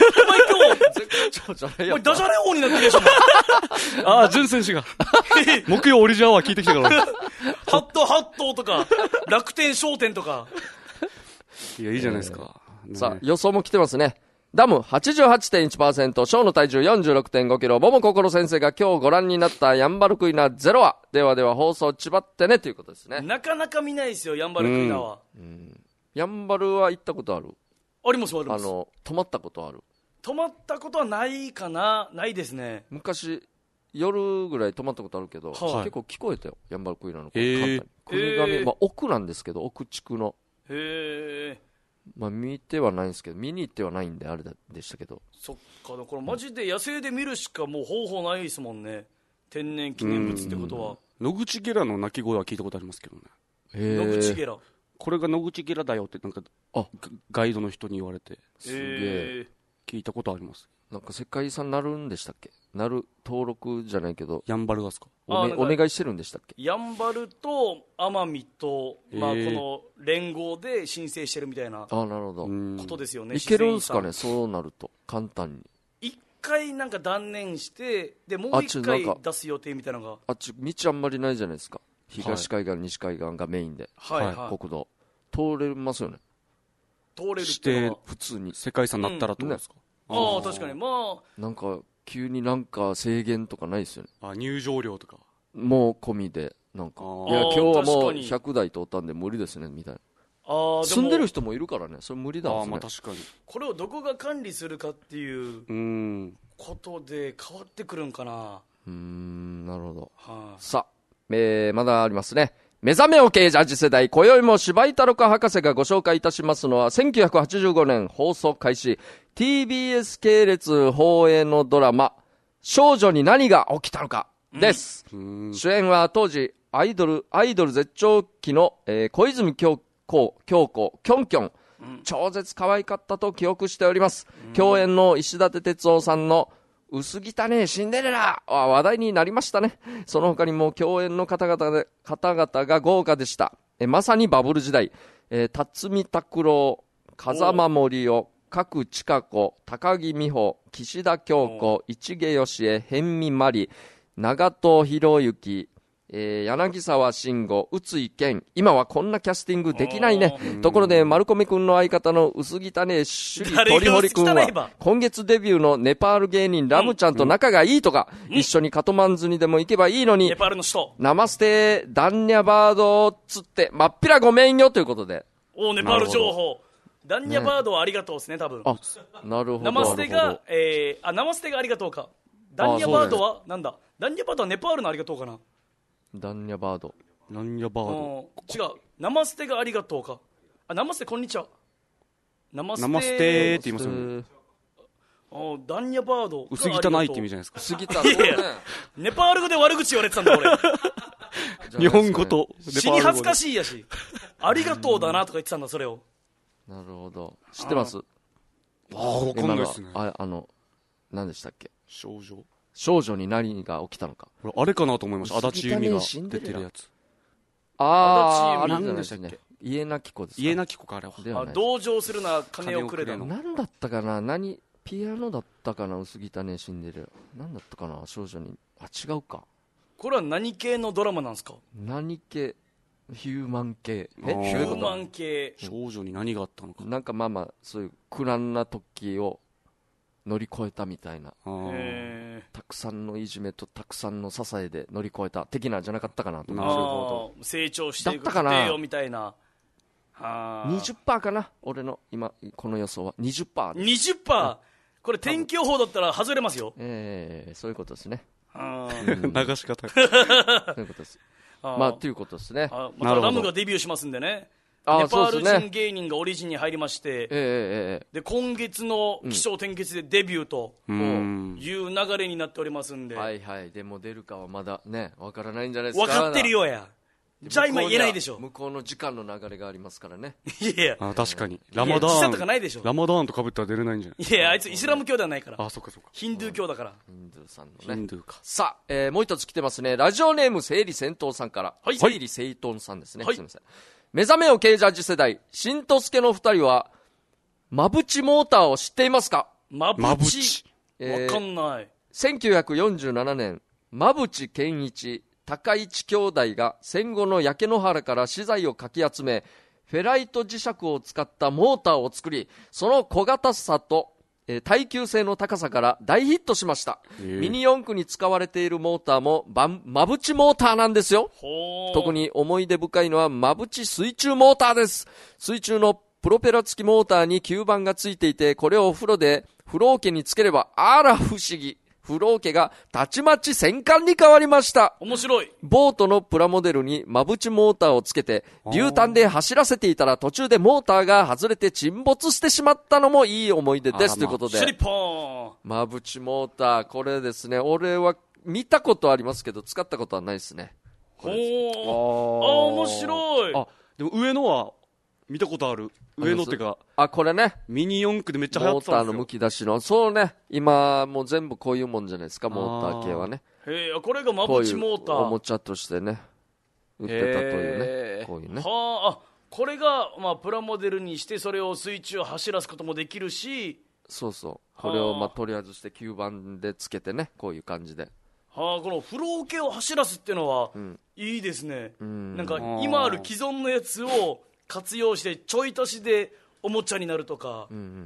日、 お前ダジャレ王になってるでしょ。 ああ、ジュン選手が。木曜オリジナルは聞いてきたから。 ハットハットとか、楽天商店とか。 いや、いいじゃないですか。 さあ、予想も来てますね。ダム はちじゅうはちてんいちパーセント、ショーの体重 よんじゅうろくてんごキロ、桃心先生が今日ご覧になったヤンバルクイナゼロ話。ではでは放送ちばってねということですね。 なかなか見ないですよ、ヤンバルクイナは。 うんうん、ヤンバルは行ったことある？ あります、あります。 あの、泊まったことある？ 泊まったことはないかな、ないですね。 昔、夜ぐらい泊まったことあるけど、はい、結構聞こえたよ、ヤンバルクイナの声。 簡単に。 国神、まあ奥なんですけど、奥地区の。 へー。 まあ見てはないんですけど、見に行ってはないんであれでしたけど。 そっか、だからマジで野生で見るしかもう方法ないですもんね。天然記念物ってことは。 野口ゲラの鳴き声は聞いたことありますけどね。 野口ゲラ。これが野口ゲラだよってなんかあガイドの人に言われて、 すげえ聞いたことあります。 なんか世界遺産なるんでしたっけ？なる登録じゃないけど、 ヤンバルがすかお、ね、お願いしてるんでしたっけ？ ヤンバルと奄美と、まあ、この連合で申請してるみたいなあ、なるほどことですよね。 いけるんですかね、そうなると簡単に。 一回なんか断念してでもう一回出す予定みたいなのがあっち道あんまりないじゃないですか。東海岸、はい、西海岸がメインで、 はいはい、 国道通れますよね。 通れるって普通に世界遺産になったらと思うんですか、 うんね、 ああ確かにまあなんか急になんか制限とかないですよね。 あ入場料とかもう込みでなんかいや今日はもうひゃくだい通ったんで無理ですねみたいな。あ住んでる人もいるからね、それ無理だもんね。あまあ確かにこれをどこが管理するかっていうことで変わってくるんかな。 うーんなるほど、 はあ、 さあ、えー、まだありますね。目覚めを系ジャージ世代、今宵も柴井太郎博士がご紹介いたしますのはせんきゅうひゃくはちじゅうごねん放送開始 ティービーエス 系列放映のドラマ少女に何が起きたのかです、うん、主演は当時アイドルアイドル絶頂期の、えー、小泉京子京子キョンキョン、うん、超絶可愛かったと記憶しております、うん、共演の石立哲夫さんの薄汚ねえシンデレラは話題になりましたね。その他にも共演の方々で方々が豪華でした。えまさにバブル時代、えー、辰巳拓郎、風間森夫、角千佳子、高木美帆、岸田京子、市毛良恵、辺見真理、長門博之、えー、柳沢慎吾、宇津井健。今はこんなキャスティングできないね。ところで丸込くんの相方の薄汚ねえ首里鳥堀くんは今月デビューのネパール芸人ラムちゃんと仲がいいとか、うん、一緒にカトマンズにでも行けばいいのに、 ネパールの首都ナマステダンニャバードつってまっぴらごめんよということで。 おネパール情報。ダンニャバードはありがとうですね多分。 あなるほど。 ナマステが、えー、あナマステがありがとうか。ダンニャバードはなんだ。ダンニャバードはネパールのありがとうかな。 ダンニャバードダンニャバード違うナマステがありがとうか。あナマステこんにちは。ナマステナマステって言いますよね。 あダンニャバード薄汚いって意味じゃないですか。 薄汚い、ね、 ネパール語で悪口言われてたんだ俺日本語と死に恥ずかしいやしありがとうだなとか言ってたんだそれを。 なるほど知ってます。 ああ分かんないですね。 ああの何でしたっけ。 少女少女に何が起きたのか。 あれかなと思いました。足立由美が出てるやつ。 ああ、何でしたっけ。家なき子ですか。 家なき子かあれは。 あ同情するな金をくれだの。 何だったかな。何ピアノだったかな。薄汚ねシンデレラ。何だったかな。少女にあ違うか。 これは何系のドラマなんですか。 何系。ヒューマン系。 えヒューマン系。 少女に何があったのか。 なんかまあまあそういう苦難な時を乗り越えたみたいな。たくさんのいじめとたくさんの支えで乗り越えた的なじゃなかったかなと。 なるほど。成長していく過程よみたいな。 にじゅっパーセント かな俺の今この予想は にじゅっパーセントにじゅっパーセント、うん、これ天気予報だったら外れますよ。 ええー、そういうことですね。 流し方そういうことです。まあということですね。 またラムがデビューしますんでね。ネパール人芸人がオリジンに入りまして、えー、で今月の起承転結でデビューという流れになっておりますんで、 はいはい。でも出るかはまだねわからないんじゃないですか。 分かってるよや。じゃあ今言えないでしょ。 向こうの時間の流れがありますからね。 いやいやあ確かにラマダーンとかないでしょ。 ラマダーンと被ったら出れないんじゃない。 いやいやあいつイスラム教ではないから。 あそっかそっか。 ヒンドゥー教だから。 ヒンドゥーさんのね。 ヒンドゥーか。 さあ、えー、もう一つ来てますね。ラジオネーム整理戦闘さんから。はい。整理整闘さんですね。はい。すみません。目覚めを系ジャージ世代新とすけの二人はまぶちモーターを知っていますか。 まぶち、えー、わかんない。 せんきゅうひゃくよんじゅうななねん馬淵健一高市兄弟が戦後の焼け野原から資材をかき集めフェライト磁石を使ったモーターを作りその小型さと耐久性の高さから大ヒットしました。ミニ四駆に使われているモーターもまぶちモーターなんですよ。特に思い出深いのはまぶち水中モーターです。水中のプロペラ付きモーターに吸盤がついていてこれをお風呂で風呂桶につければあら不思議風呂桶がたちまち戦艦に変わりました。 面白い。 ボートのプラモデルにまぶちモーターをつけて流炭で走らせていたら途中でモーターが外れて沈没してしまったのもいい思い出です、まあ、ということでシュリポーンまぶちモーターこれですね。俺は見たことありますけど使ったことはないですね。 ほーあ面白い。 あでも上のは見たことある。上のってかあこれねミニ四駆でめっちゃ流行ってたんですよ。 モーターのむき出しのそうね今もう全部こういうもんじゃないですかモーター系はね。 へえこれがまぶちモーターおもちゃとしてね売ってたというねこういうねはあこれがまあプラモデルにしてそれを水中走らすこともできるしそうそうこれをまあ取り外して吸盤でつけてねこういう感じではあこの風呂桶を走らすっていうのは、うん、いいですね。うんなんか今ある既存のやつを活用してちょい足しでおもちゃになるとか、うんうん、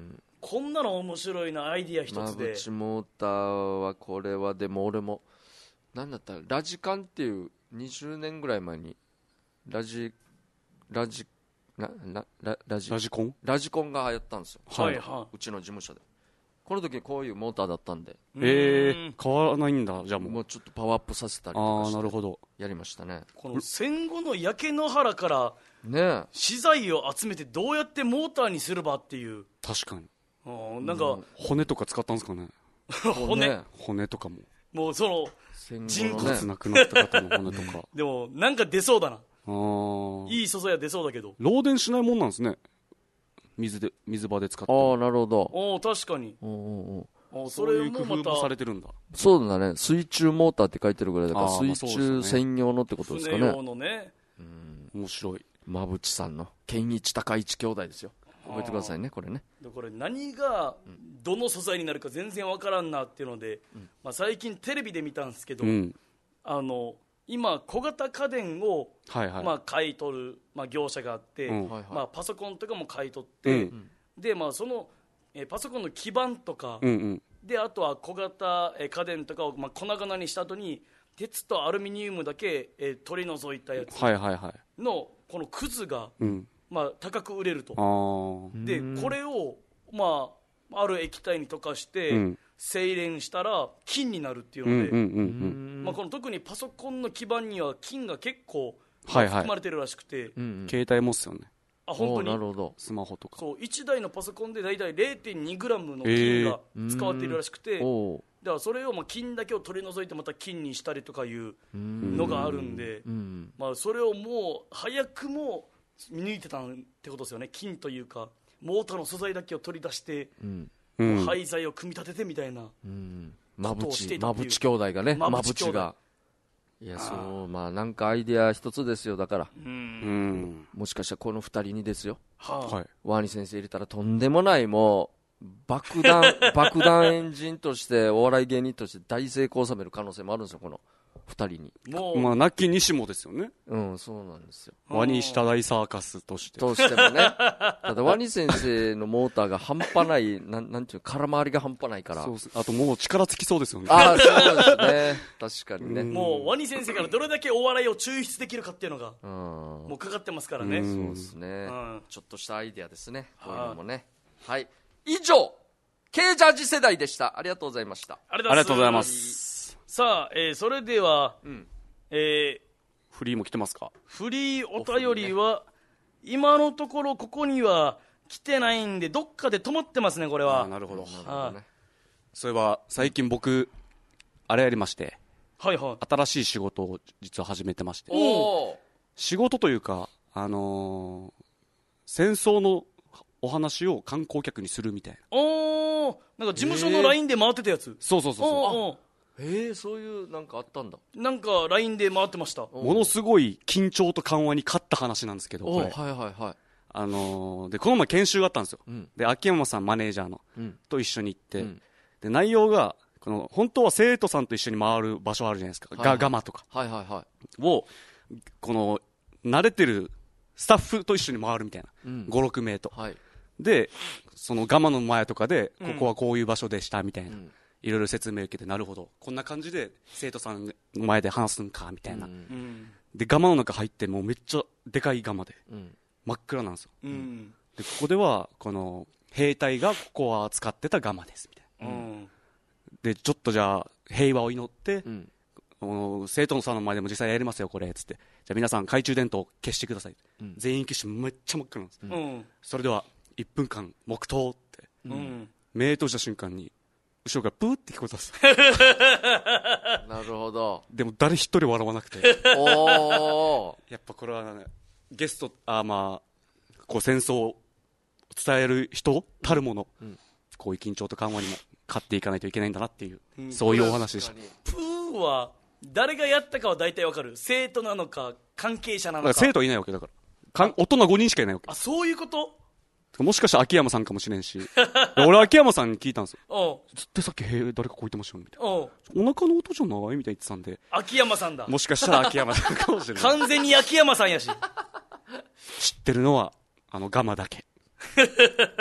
こんなの面白いな、アイディア一つで。 マブチモーターはこれはでも俺もなんだったらラジカンっていうにじゅうねんぐらい前にラジラジななララジラジコンラジコンが流行ったんですよ、 はいはうちの事務所で。この時こういうモーターだったんで、 い。 えー、変わらないんだ。じゃあもうもうちょっとパワーアップさせたりとああかしてなるほど。 やりましたね。 この戦後の焼け野原からねえ資材を集めてどうやってモーターにすればっていう、 確かにうんなんか、 骨とか使ったんですかね。 骨、 ね骨とかももうその戦人骨後のね骨なくなった方の骨とかでもなんか出そうだな、 ああいい素材は出そうだけど。 漏電しないもんなんですね。水で水場で使ってああもなるほど。 おお確かに。 おうおうおうおそそういうれもま工夫もさたれてるんだ。 そうだね、水中モーターって書いてるぐらいだからあーまあ水そうですよね中専用のってことですか船用ね。 のね。 面白い。 馬淵さんの健一高一兄弟ですよ。覚えてくださいねこれね。 でこれ何がどの素材になるか全然わからんなっていうので、まあ、最近テレビで見たんですけど、 うんあの今小型家電を、 はいはい、 まあ、買い取る、まあ、業者があって、 うんはいはいまあ、パソコンとかも買い取って、 うんでまあ、その、えーパソコンの基板とか、 うんうんであとは小型、えー家電とかを、まあ、粉々にした後に鉄とアルミニウムだけ、えー取り除いたやつはいはいはいのこのくずが、 うんまあ、高く売れると。 あーでこれを、まあ、ある液体に溶かして、 うん精錬したら金になるっていうので、 うんうんうんうんまあ、この特にパソコンの基板には金が結構、 はいはい含まれてるらしくて、 うんうん携帯もっすよね。 あ本当おーなるにほど。 スマホとかそういちだいのパソコンで大体 ゼロてんにグラムの金が使われているらしくて、 おうだからそれをまあ金だけを取り除いてまた金にしたりとかいうのがあるんで、 うんまあ、それをもう早くも見抜いてたってことですよね。金というかモーターの素材だけを取り出して、 うんうんもう廃材を組み立ててみたいな、 うん馬ことをして淵いたっていう馬淵兄弟がね馬馬淵兄弟淵がいやそうまあなんかアイデア一つですよ。だからうんうんもしかしたらこの二人にですよはあはいワニ先生入れたらとんでもないもう爆弾爆弾エンジンとしてお笑い芸人として大成功を収める可能性もあるんですよこの二人に。 もう、 まあ亡き西もですよね。 うんそうなんですよワニ下大サーカスとしてとしてもねただワニ先生のモーターが半端ないなんなんていうの空回りが半端ないからそうっす。あともう力尽きそうですよね。 ああそうですね確かにねうんもうワニ先生からどれだけお笑いを抽出できるかっていうのがうんもうかかってますからね。 うんそうですね、 んちょっとしたアイデアですねこういうはいのもねはい以上 K ジャージ世代でした。ありがとうございました。 ありありがとうございま。す。 さあ、えーそれでは、 んえーフリーも来てますか？ フリーお便りは、今のところここには来てないんでどっかで止まってますねこれあは。 あなるほど。 はいそういえば最近僕あれやりまして、 はいはい。 新しい仕事を実は始めてまして、 おお仕事というかあのー戦争のお話を観光客にするみたいな。 おーなんか事務所の ライン で回ってたやつ。 そうそうそうそおーおえー、そういうなんかあったんだ。 ーなんか ライン で回ってました。 う。ものすごい緊張と緩和に勝った話なんですけど、これおはいはいはい。 あのーでこの前研修があったんですよ。 うんで秋山さんマネージャーのうんと一緒に行って、 うんで内容がこの本当は生徒さんと一緒に回る場所あるじゃないですか、 はいはいガガマとかはいはいはをこの慣れてるスタッフと一緒に回るみたいな、 うんご、ろく名といはい。 でそのガマの前とかでうんここはこういう場所でしたみたいな、 うんいろいろ説明受けて、なるほどこんな感じで生徒さんの前で話すんかみたいな、 うんうんでガマの中入ってもうめっちゃでかいガマでうん真っ暗なんですよ。 うんでここではこの兵隊がここは使ってたガマですみたいな。 うんでちょっとじゃあ平和を祈って、 うんあの生徒さんの前でも実際やりますよこれっつって、じゃあ皆さん懐中電灯消してください、 うん全員消してめっちゃ真っ暗なんです、 うんそれではいっぷんかん黙祷ってうん目閉じた瞬間に後ろからプーって聞こえたんですなるほど。 でも誰一人笑わなくておーやっぱこれは、ね、ゲストあまあこう戦争を伝える人たるもの、 うんこういう緊張と緩和にも勝っていかないといけないんだなっていう、 うんそういうお話でした。 確かプーは誰がやったかは大体わかる。生徒なのか関係者なのか。 だから生徒はいないわけだからかん大人ごにんしかいないわけあ、そういうこと。 もしかしたら秋山さんかもしれんし俺秋山さんに聞いたんですよ。 おうずっとさっきへー誰かこう言ってましたよみたいな、 おうお腹の音じゃないみたいに言ってたんで、 秋山さんだ。 もしかしたら秋山さんかもしれない完全に秋山さんやし。 知ってるのはあのガマだけ。 なる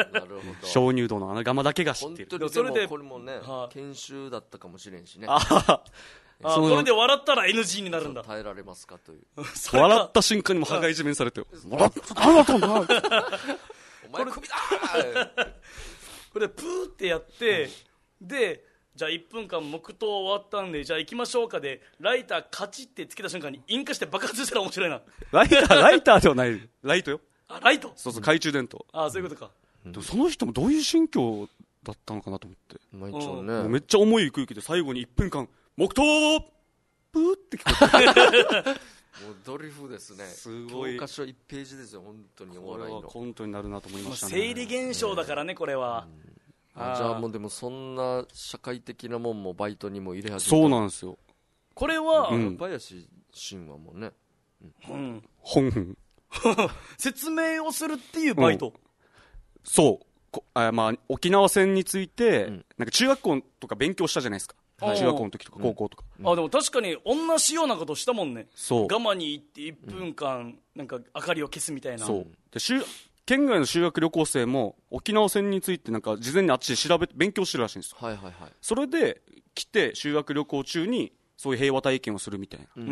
鍾乳洞のあのガマだけが知ってる。 本当にそれででもこれもね、はあ、研修だったかもしれんしね。 ああこれで笑ったら エヌジー になるんだ。 耐えられますかという笑った瞬間にも羽がいじめされてよ笑った何だったんだお前首だこれプーってやって、うん、でじゃあいっぷんかん黙祷終わったんでじゃあ行きましょうかでライターカチってつけた瞬間に引火して爆発したら面白いな。 ライターライターではないライトよ。 あライトそうそう懐中電灯。 あそういうことか、 うん、でもその人もどういう心境だったのかなと思って、 まあ一応ね、 もうめっちゃ重い空気で最後にいっぷんかん黙祷プーって聞こえてもうドリフですね。 すごい教科書いちページですよ本当に。お笑いのこれはコントになるなと思いましたね。 生理現象だからねこれは、 うん、あじゃあもうでもそんな社会的なもんもバイトにも入れ始めた。 そうなんですよ。 これは、 うん、林真はもうね、 うん、 本ん説明をするっていうバイト、うん、 そうこあ、まあ、沖縄戦について、うん、なんか中学校とか勉強したじゃないですか。中学校の時とか高校とか、 うん、あでも確かに同じようなことしたもんね。 そうガマに行っていっぷんかん、うん、なんか明かりを消すみたいな。 そうで県外の修学旅行生も沖縄戦についてなんか事前にあっちで調べ勉強してるらしいんですよ、 はいはいはい、 それで来て修学旅行中にそういう平和体験をするみたいな、 うん、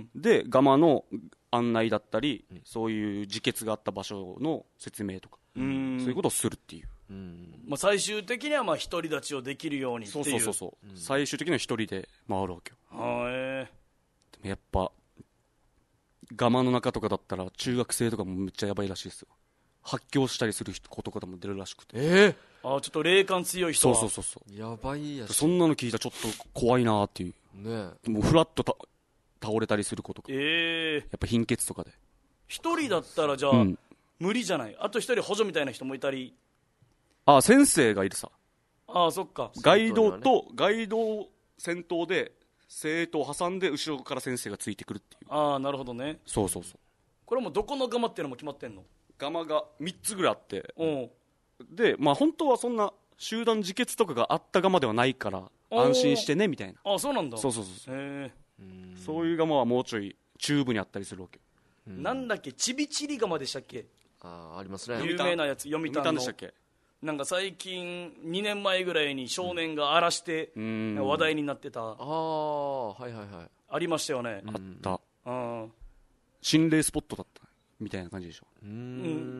でガマの案内だったり、うん、そういう自決があった場所の説明とか、うん、そういうことをするっていう、 うんまあ、最終的にはまあ独り立ちをできるようにっていう。 そうそうそうそう、うん、最終的には一人で回るわけよ。 はえでもやっぱガマの中とかだったら中学生とかもめっちゃやばいらしいですよ。発狂したりする子とかでも出るらしくて。 えー、あちょっと霊感強い人は。 そうそうそうそう。 やばいやし。 そんなの聞いたらちょっと怖いなっていう。 ねえ。 もうフラッとた倒れたりする子とか。 ええー。やっぱ貧血とかで。 一人だったらじゃあ、うん、無理じゃない。あと一人補助みたいな人もいたり。 ああ先生がいるさ。 ああそっか。 ガイドと、ね、ガイド先頭で生徒を挟んで後ろから先生がついてくるっていう。 ああなるほどね。 そうそうそう。 これもどこのガマっていうのも決まってんの？ ガマがみっつぐらいあって、 うん、 でまあ本当はそんな集団自決とかがあったガマではないから安心してねみたいな。 あそうなんだ。 そうそうそうそう。 へーそういうガマはもうちょい中部にあったりするわけ。 うん、なんだっけちびちりガマでしたっけ？ あありますね。 有名なやつ読みたんの。 でしたっけ？ なんか最近にねんまえぐらいに少年が荒らして話題になってた、うん、 ああはいはいはいありましたよね。 あった、 うん、 心霊スポットだったみたいな感じでしょ。 うん、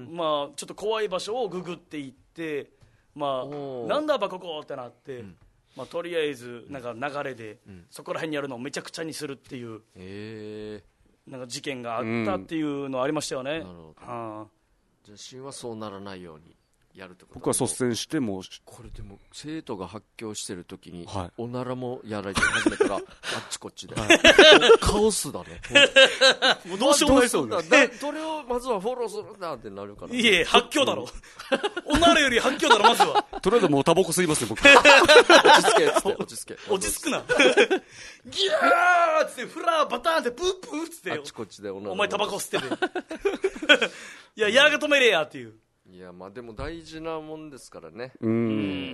まあちょっと怖い場所をググっていってまあなんだばここってなって、うんまあ、とりあえずなんか流れで、うん、そこら辺にあるのをめちゃくちゃにするっていう、 えー、なんか事件があったっていうのありましたよね。なるほど。あじゃあ神はそうならないようにやるってこと。 僕は率先してもうこれでも生徒が発狂してる時に、 はい、 おならもやられて始めたらあっちこっちで、はい、カオスだね。 もうどうしようもないそうだね。 どれをまずはフォローするんだってなるから、ね、 いえ発狂だろおならより発狂だろまずは。 とりあえずもうタバコ吸いますよ僕。 落ち着けっつって落ち着け落ち着くなギューっつってフラーバターンってプープーっつってあっちこっちでおならお前タバコ吸ってていや矢が止めれやっていう。 いやまあでも大事なもんですからね。 うん、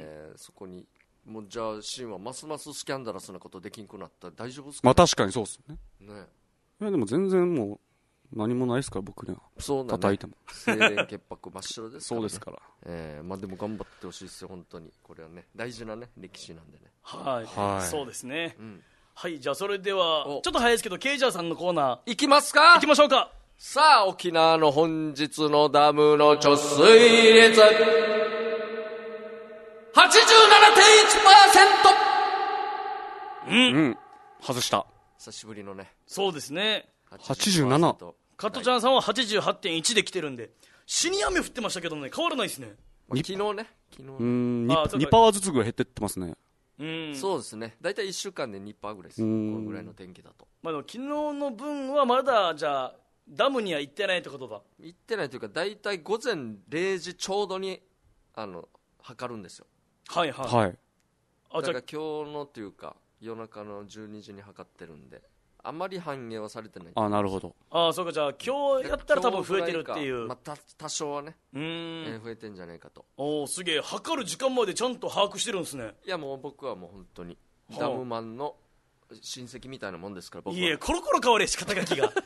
えー、そこにもうじゃあシーンはますますスキャンダラスなことできんくなったら大丈夫ですか、ね、 まあ確かにそうっすね。 ねいやでも全然もう何もないですから僕には。 そうだね。 叩いても清廉潔白真っ白ですから、ね、 そうですから。 えー、まあでも頑張ってほしいですよ本当に。これはね大事なね歴史なんでね。 はい、はい、そうですね、うん、はいじゃあそれではちょっと早いですけどケイジャーさんのコーナー行きますか。 行きましょうか。 さあ沖縄の本日のダムの貯水率 はちじゅうななてんいちパーセント。 うん、 うん、外した。 久しぶりのね。 そうですね。 はちじゅうなな。 加藤ちゃんさんは はちじゅうはちてんいち で来てるんで死に雨降ってましたけどね変わらないですね。 昨日ね昨日ねうん に, にパーセントずつぐらい減ってってますね。 うんそうですね。だいたいいっしゅうかんで にパーセント ぐらいです。このぐらいの天気だと。 まあ、でも昨日の分はまだじゃあダムには行ってないってことだ。 行ってないというかだいたい午前れいじちょうどにあの測るんですよ。 はいはい、 はい、 だから今日のというか夜中のじゅうにじに測ってるんであまり反映はされてない。 あなるほど。 あそうかじゃあ今日やったら多分増えてるっていう。 まあ、た多少はねうん、えー、増えてんじゃないかと。 おおすげえ測る時間までちゃんと把握してるんですね。 いやもう僕はもう本当にダムマンの親戚みたいなもんですから僕は。 いやコロコロ変われし肩書きが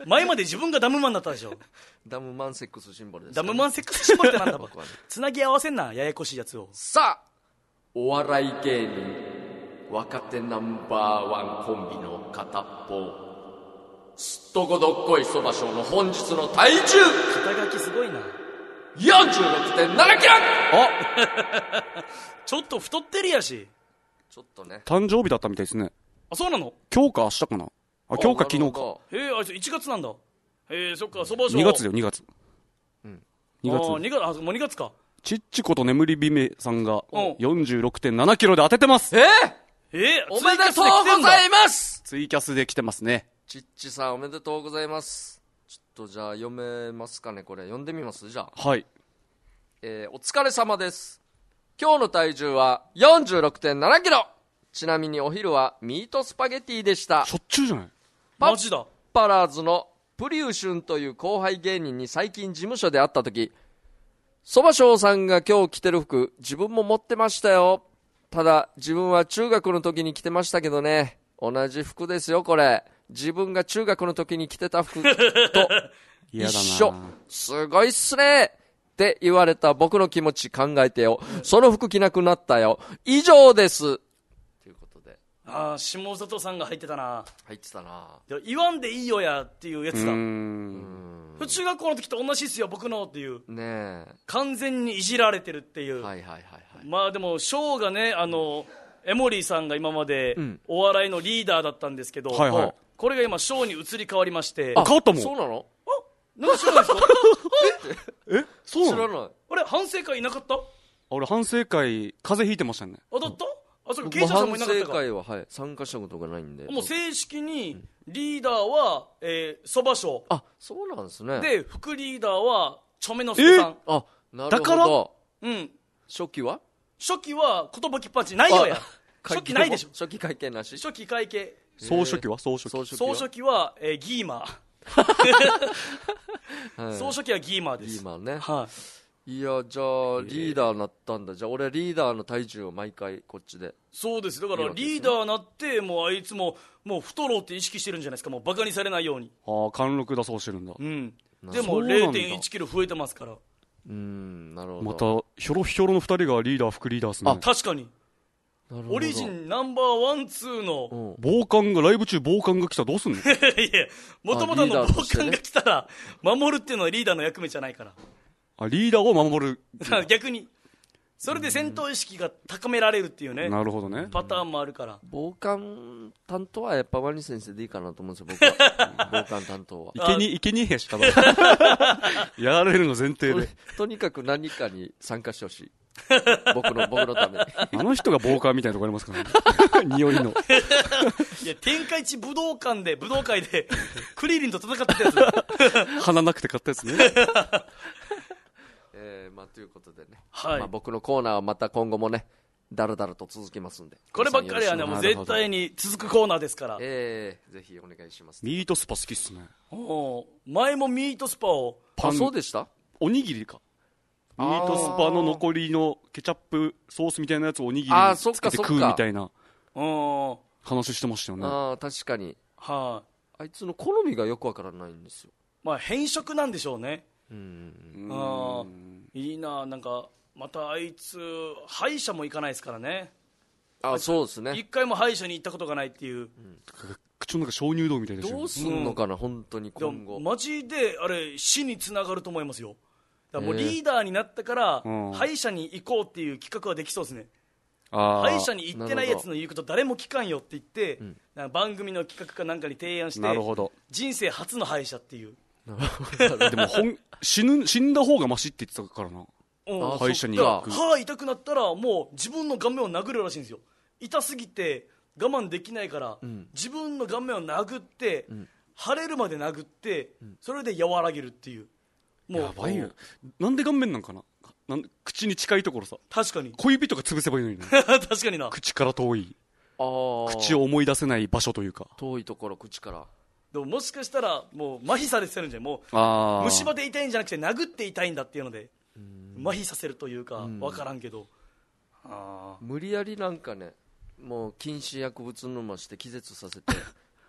前まで自分がダムマンだったでしょ。 ダムマンセックスシンボルです、 ね、ダムマンセックスシンボルってなんだばつなぎ合わせんな、ややこしいやつを。 さあ、お笑い芸人若手ナンバーワンコンビの片っぽ、すっとこどっこいそばしょうの本日の体重、 肩書きすごいな。 よんじゅうろくてんななキロ。 あちょっと太ってるやし。 ちょっとね、 誕生日だったみたいですね。 あ、そうなの。 今日か明日かな。あ、今日か昨日か。 へえ、あいついちがつなんだ。へえ、そっか、そばしょうにがつだよ、にがつ。うん、にがつ。 あ、にがつ、あ、もうにがつか。 ちっちこと眠り姫さんが よんじゅうろくてんななキロで当ててます。 えー、 えー、 おめでとうございます。 ツイキャスで来てますね。 ちっちさんおめでとうございます。ちょっとじゃあ読めますかね、これ読んでみます。じゃあ、 はい、 えー、お疲れ様です。今日の体重は よんじゅうろくてんななキロ。ちなみにお昼はミートスパゲティでした。 しょっちゅうじゃない。 マジだ。 パラーズのプリウシュンという後輩芸人に最近事務所で会った時、そばしょうさんが今日着てる服自分も持ってましたよ。ただ自分は中学の時に着てましたけどね。同じ服ですよこれ。自分が中学の時に着てた服と一緒。すごいっすねって言われた僕の気持ち考えてよ。その服着なくなったよ。以上です。ということで。 ああ、下里さんが入ってたな。 入ってたな。 言わんでいいよやっていうやつだ。うーん、中学校の時と同じっすよ僕のっていう。ねえ。完全にいじられてるっていう。はいはいはいはい。まあでもショーがね、あのエモリーさんが今までお笑いのリーダーだったんですけど、はいはい、これが今ショーに移り変わりまして。 あ、変わったもん。 そうなの？ あ、なんか知らないですか？ え、そうなの？ 知らない。 あれ、反省会いなかった？ 俺反省会風邪ひいてましたね。 あ、だった？あ、そうか、芸者さんもいなかったか。 反省会は、はい、参加したことがないんで。 もう正式にリーダーはそばしょう。 あ、そうなんですね。 で副リーダーはチョメノスケさん。 あ、なるほど。 だからうん。 初期は？ 初期は寿パッチないよや。初期ないでしょ。 初期会計なし。 初期会計。 総書記は？総書記。 総書記は、えー、ギーマー。はい、総書記はギーマーです。 ギーマーね。 はい。 いや、じゃあリーダーになったんだ。じゃあ俺はリーダーの体重を毎回こっちで。 そうです。だからリーダーになってもうあいつももう太ろうって意識してるんじゃないですか。もうバカにされないように。 ああ、貫禄だそうしてるんだ。 うん。でも れいてんいちキロ増えてますから。 うん、なるほど。 またひょろひょろのふたりがリーダー副リーダーですね。 あ、確かに。オリジンナンバーワンツーの暴漢がライブ中暴漢が来たらどうすんの？いやもともとの暴漢が来たら守るっていうのはリーダーの役目じゃないから。 あ、リーダーを守る。 逆にそれで戦闘意識が高められるっていうね。 なるほどね。 パターンもあるから。 暴漢担当はやっぱワニ先生でいいかなと思うんですよ僕は。暴漢担当は。 いけにいけにえへしかな。やられるの前提で。 とにかく何かに参加してほしい。僕の僕のために。 あの人が暴漢みたいなとこありますからね。匂いの。 いや、天下一武道館で武道会でクリリンと戦ってたやつ。 鼻なくて買ったやつね。 えー、まあということでね。 はい。 まあ僕のコーナーはまた今後もね、だらだらと続きますんで。 こればっかりはね、もう絶対に続くコーナーですから。 ええー、ぜひお願いします。 ミートスパ好きっすね。 お前もミートスパを。 あ、そうでした？ おにぎりか。ミートスパの残りのケチャップソースみたいなやつをおにぎりにつけて食うみたいな話してましたよね。 ああ、確かに。 はい、 あ。あいつの好みがよくわからないんですよ。 まあ変色なんでしょうね。うん。ああ、いいな。なんかまたあいつ歯医者も行かないですからね。 あ、そうですね。 一回も歯医者に行ったことがないっていう。うん、 口の中鍾乳洞みたいでしょ。 どうすんのかな、うん、本当に今後。 マジであれ死につながると思いますよ。だからもうリーダーになったから、えー、歯医者に行こうっていう企画はできそうですね。歯医者に行ってないやつの言うこと誰も聞かんよって言って、うん、なんか番組の企画かなんかに提案して、 なるほど、 人生初の歯医者っていう。 でもほん 死ぬ死んだ方がマシって言ってたからな。歯医者に行く。 歯痛くなったらもう自分の顔面を殴るらしいんですよ。痛すぎて我慢できないから、うん、自分の顔面を殴って、うん、腫れるまで殴って、うん、それで和らげるっていう。 もうやばいよ。なんで顔面なんかな。なん口に近いところさ。 確かに小指とか潰せばいいのにね。 確かにな。 口から遠い。 あー、 口を思い出せない場所というか。 遠いところ、口から。 でももしかしたらもう麻痺されてるんじゃん。もうあ虫歯で痛いんじゃなくて殴って痛いんだっていうので麻痺させるというか分からんけど、 あ無理やりなんかね、もう禁止薬物飲まして気絶させて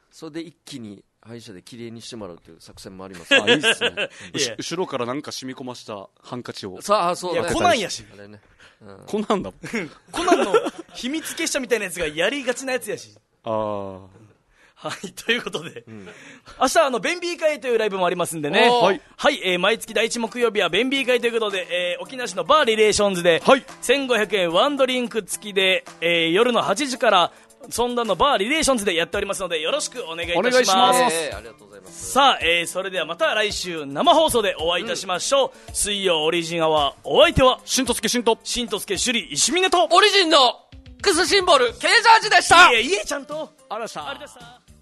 それで一気に歯医者で綺麗にしてもらうという作戦もあります。 あ、いいっすね。後ろからなんか染み込ましたハンカチを。 さあ、そうだね。 いや、コナンやし。 あれね。 うん、コナンだ。 コナンの秘密結社みたいなやつがやりがちなやつやし。 ああ。 はい、ということで、うん、明日あのベンビー会というライブもありますんでね、はい、はい、えー、毎月第一木曜日はベンビー会ということで、えー、沖縄市のバーリレーションズで、はい、せんごひゃくえんワンドリンク付きで、えー、夜のはちじからそんなのバーリレーションズでやっておりますのでよろしくお願いいたします。お願いします。 えー、ありがとうございます。 さあ、えー、それではまた来週生放送でお会いいたしましょう、うん、水曜オリジンアワー、お相手はしんとすけしんとしんとすけしゅり石峰とオリジンのクスシンボル K ジャージでした。 いえいえ、ちゃんとあらしたありがとうございました。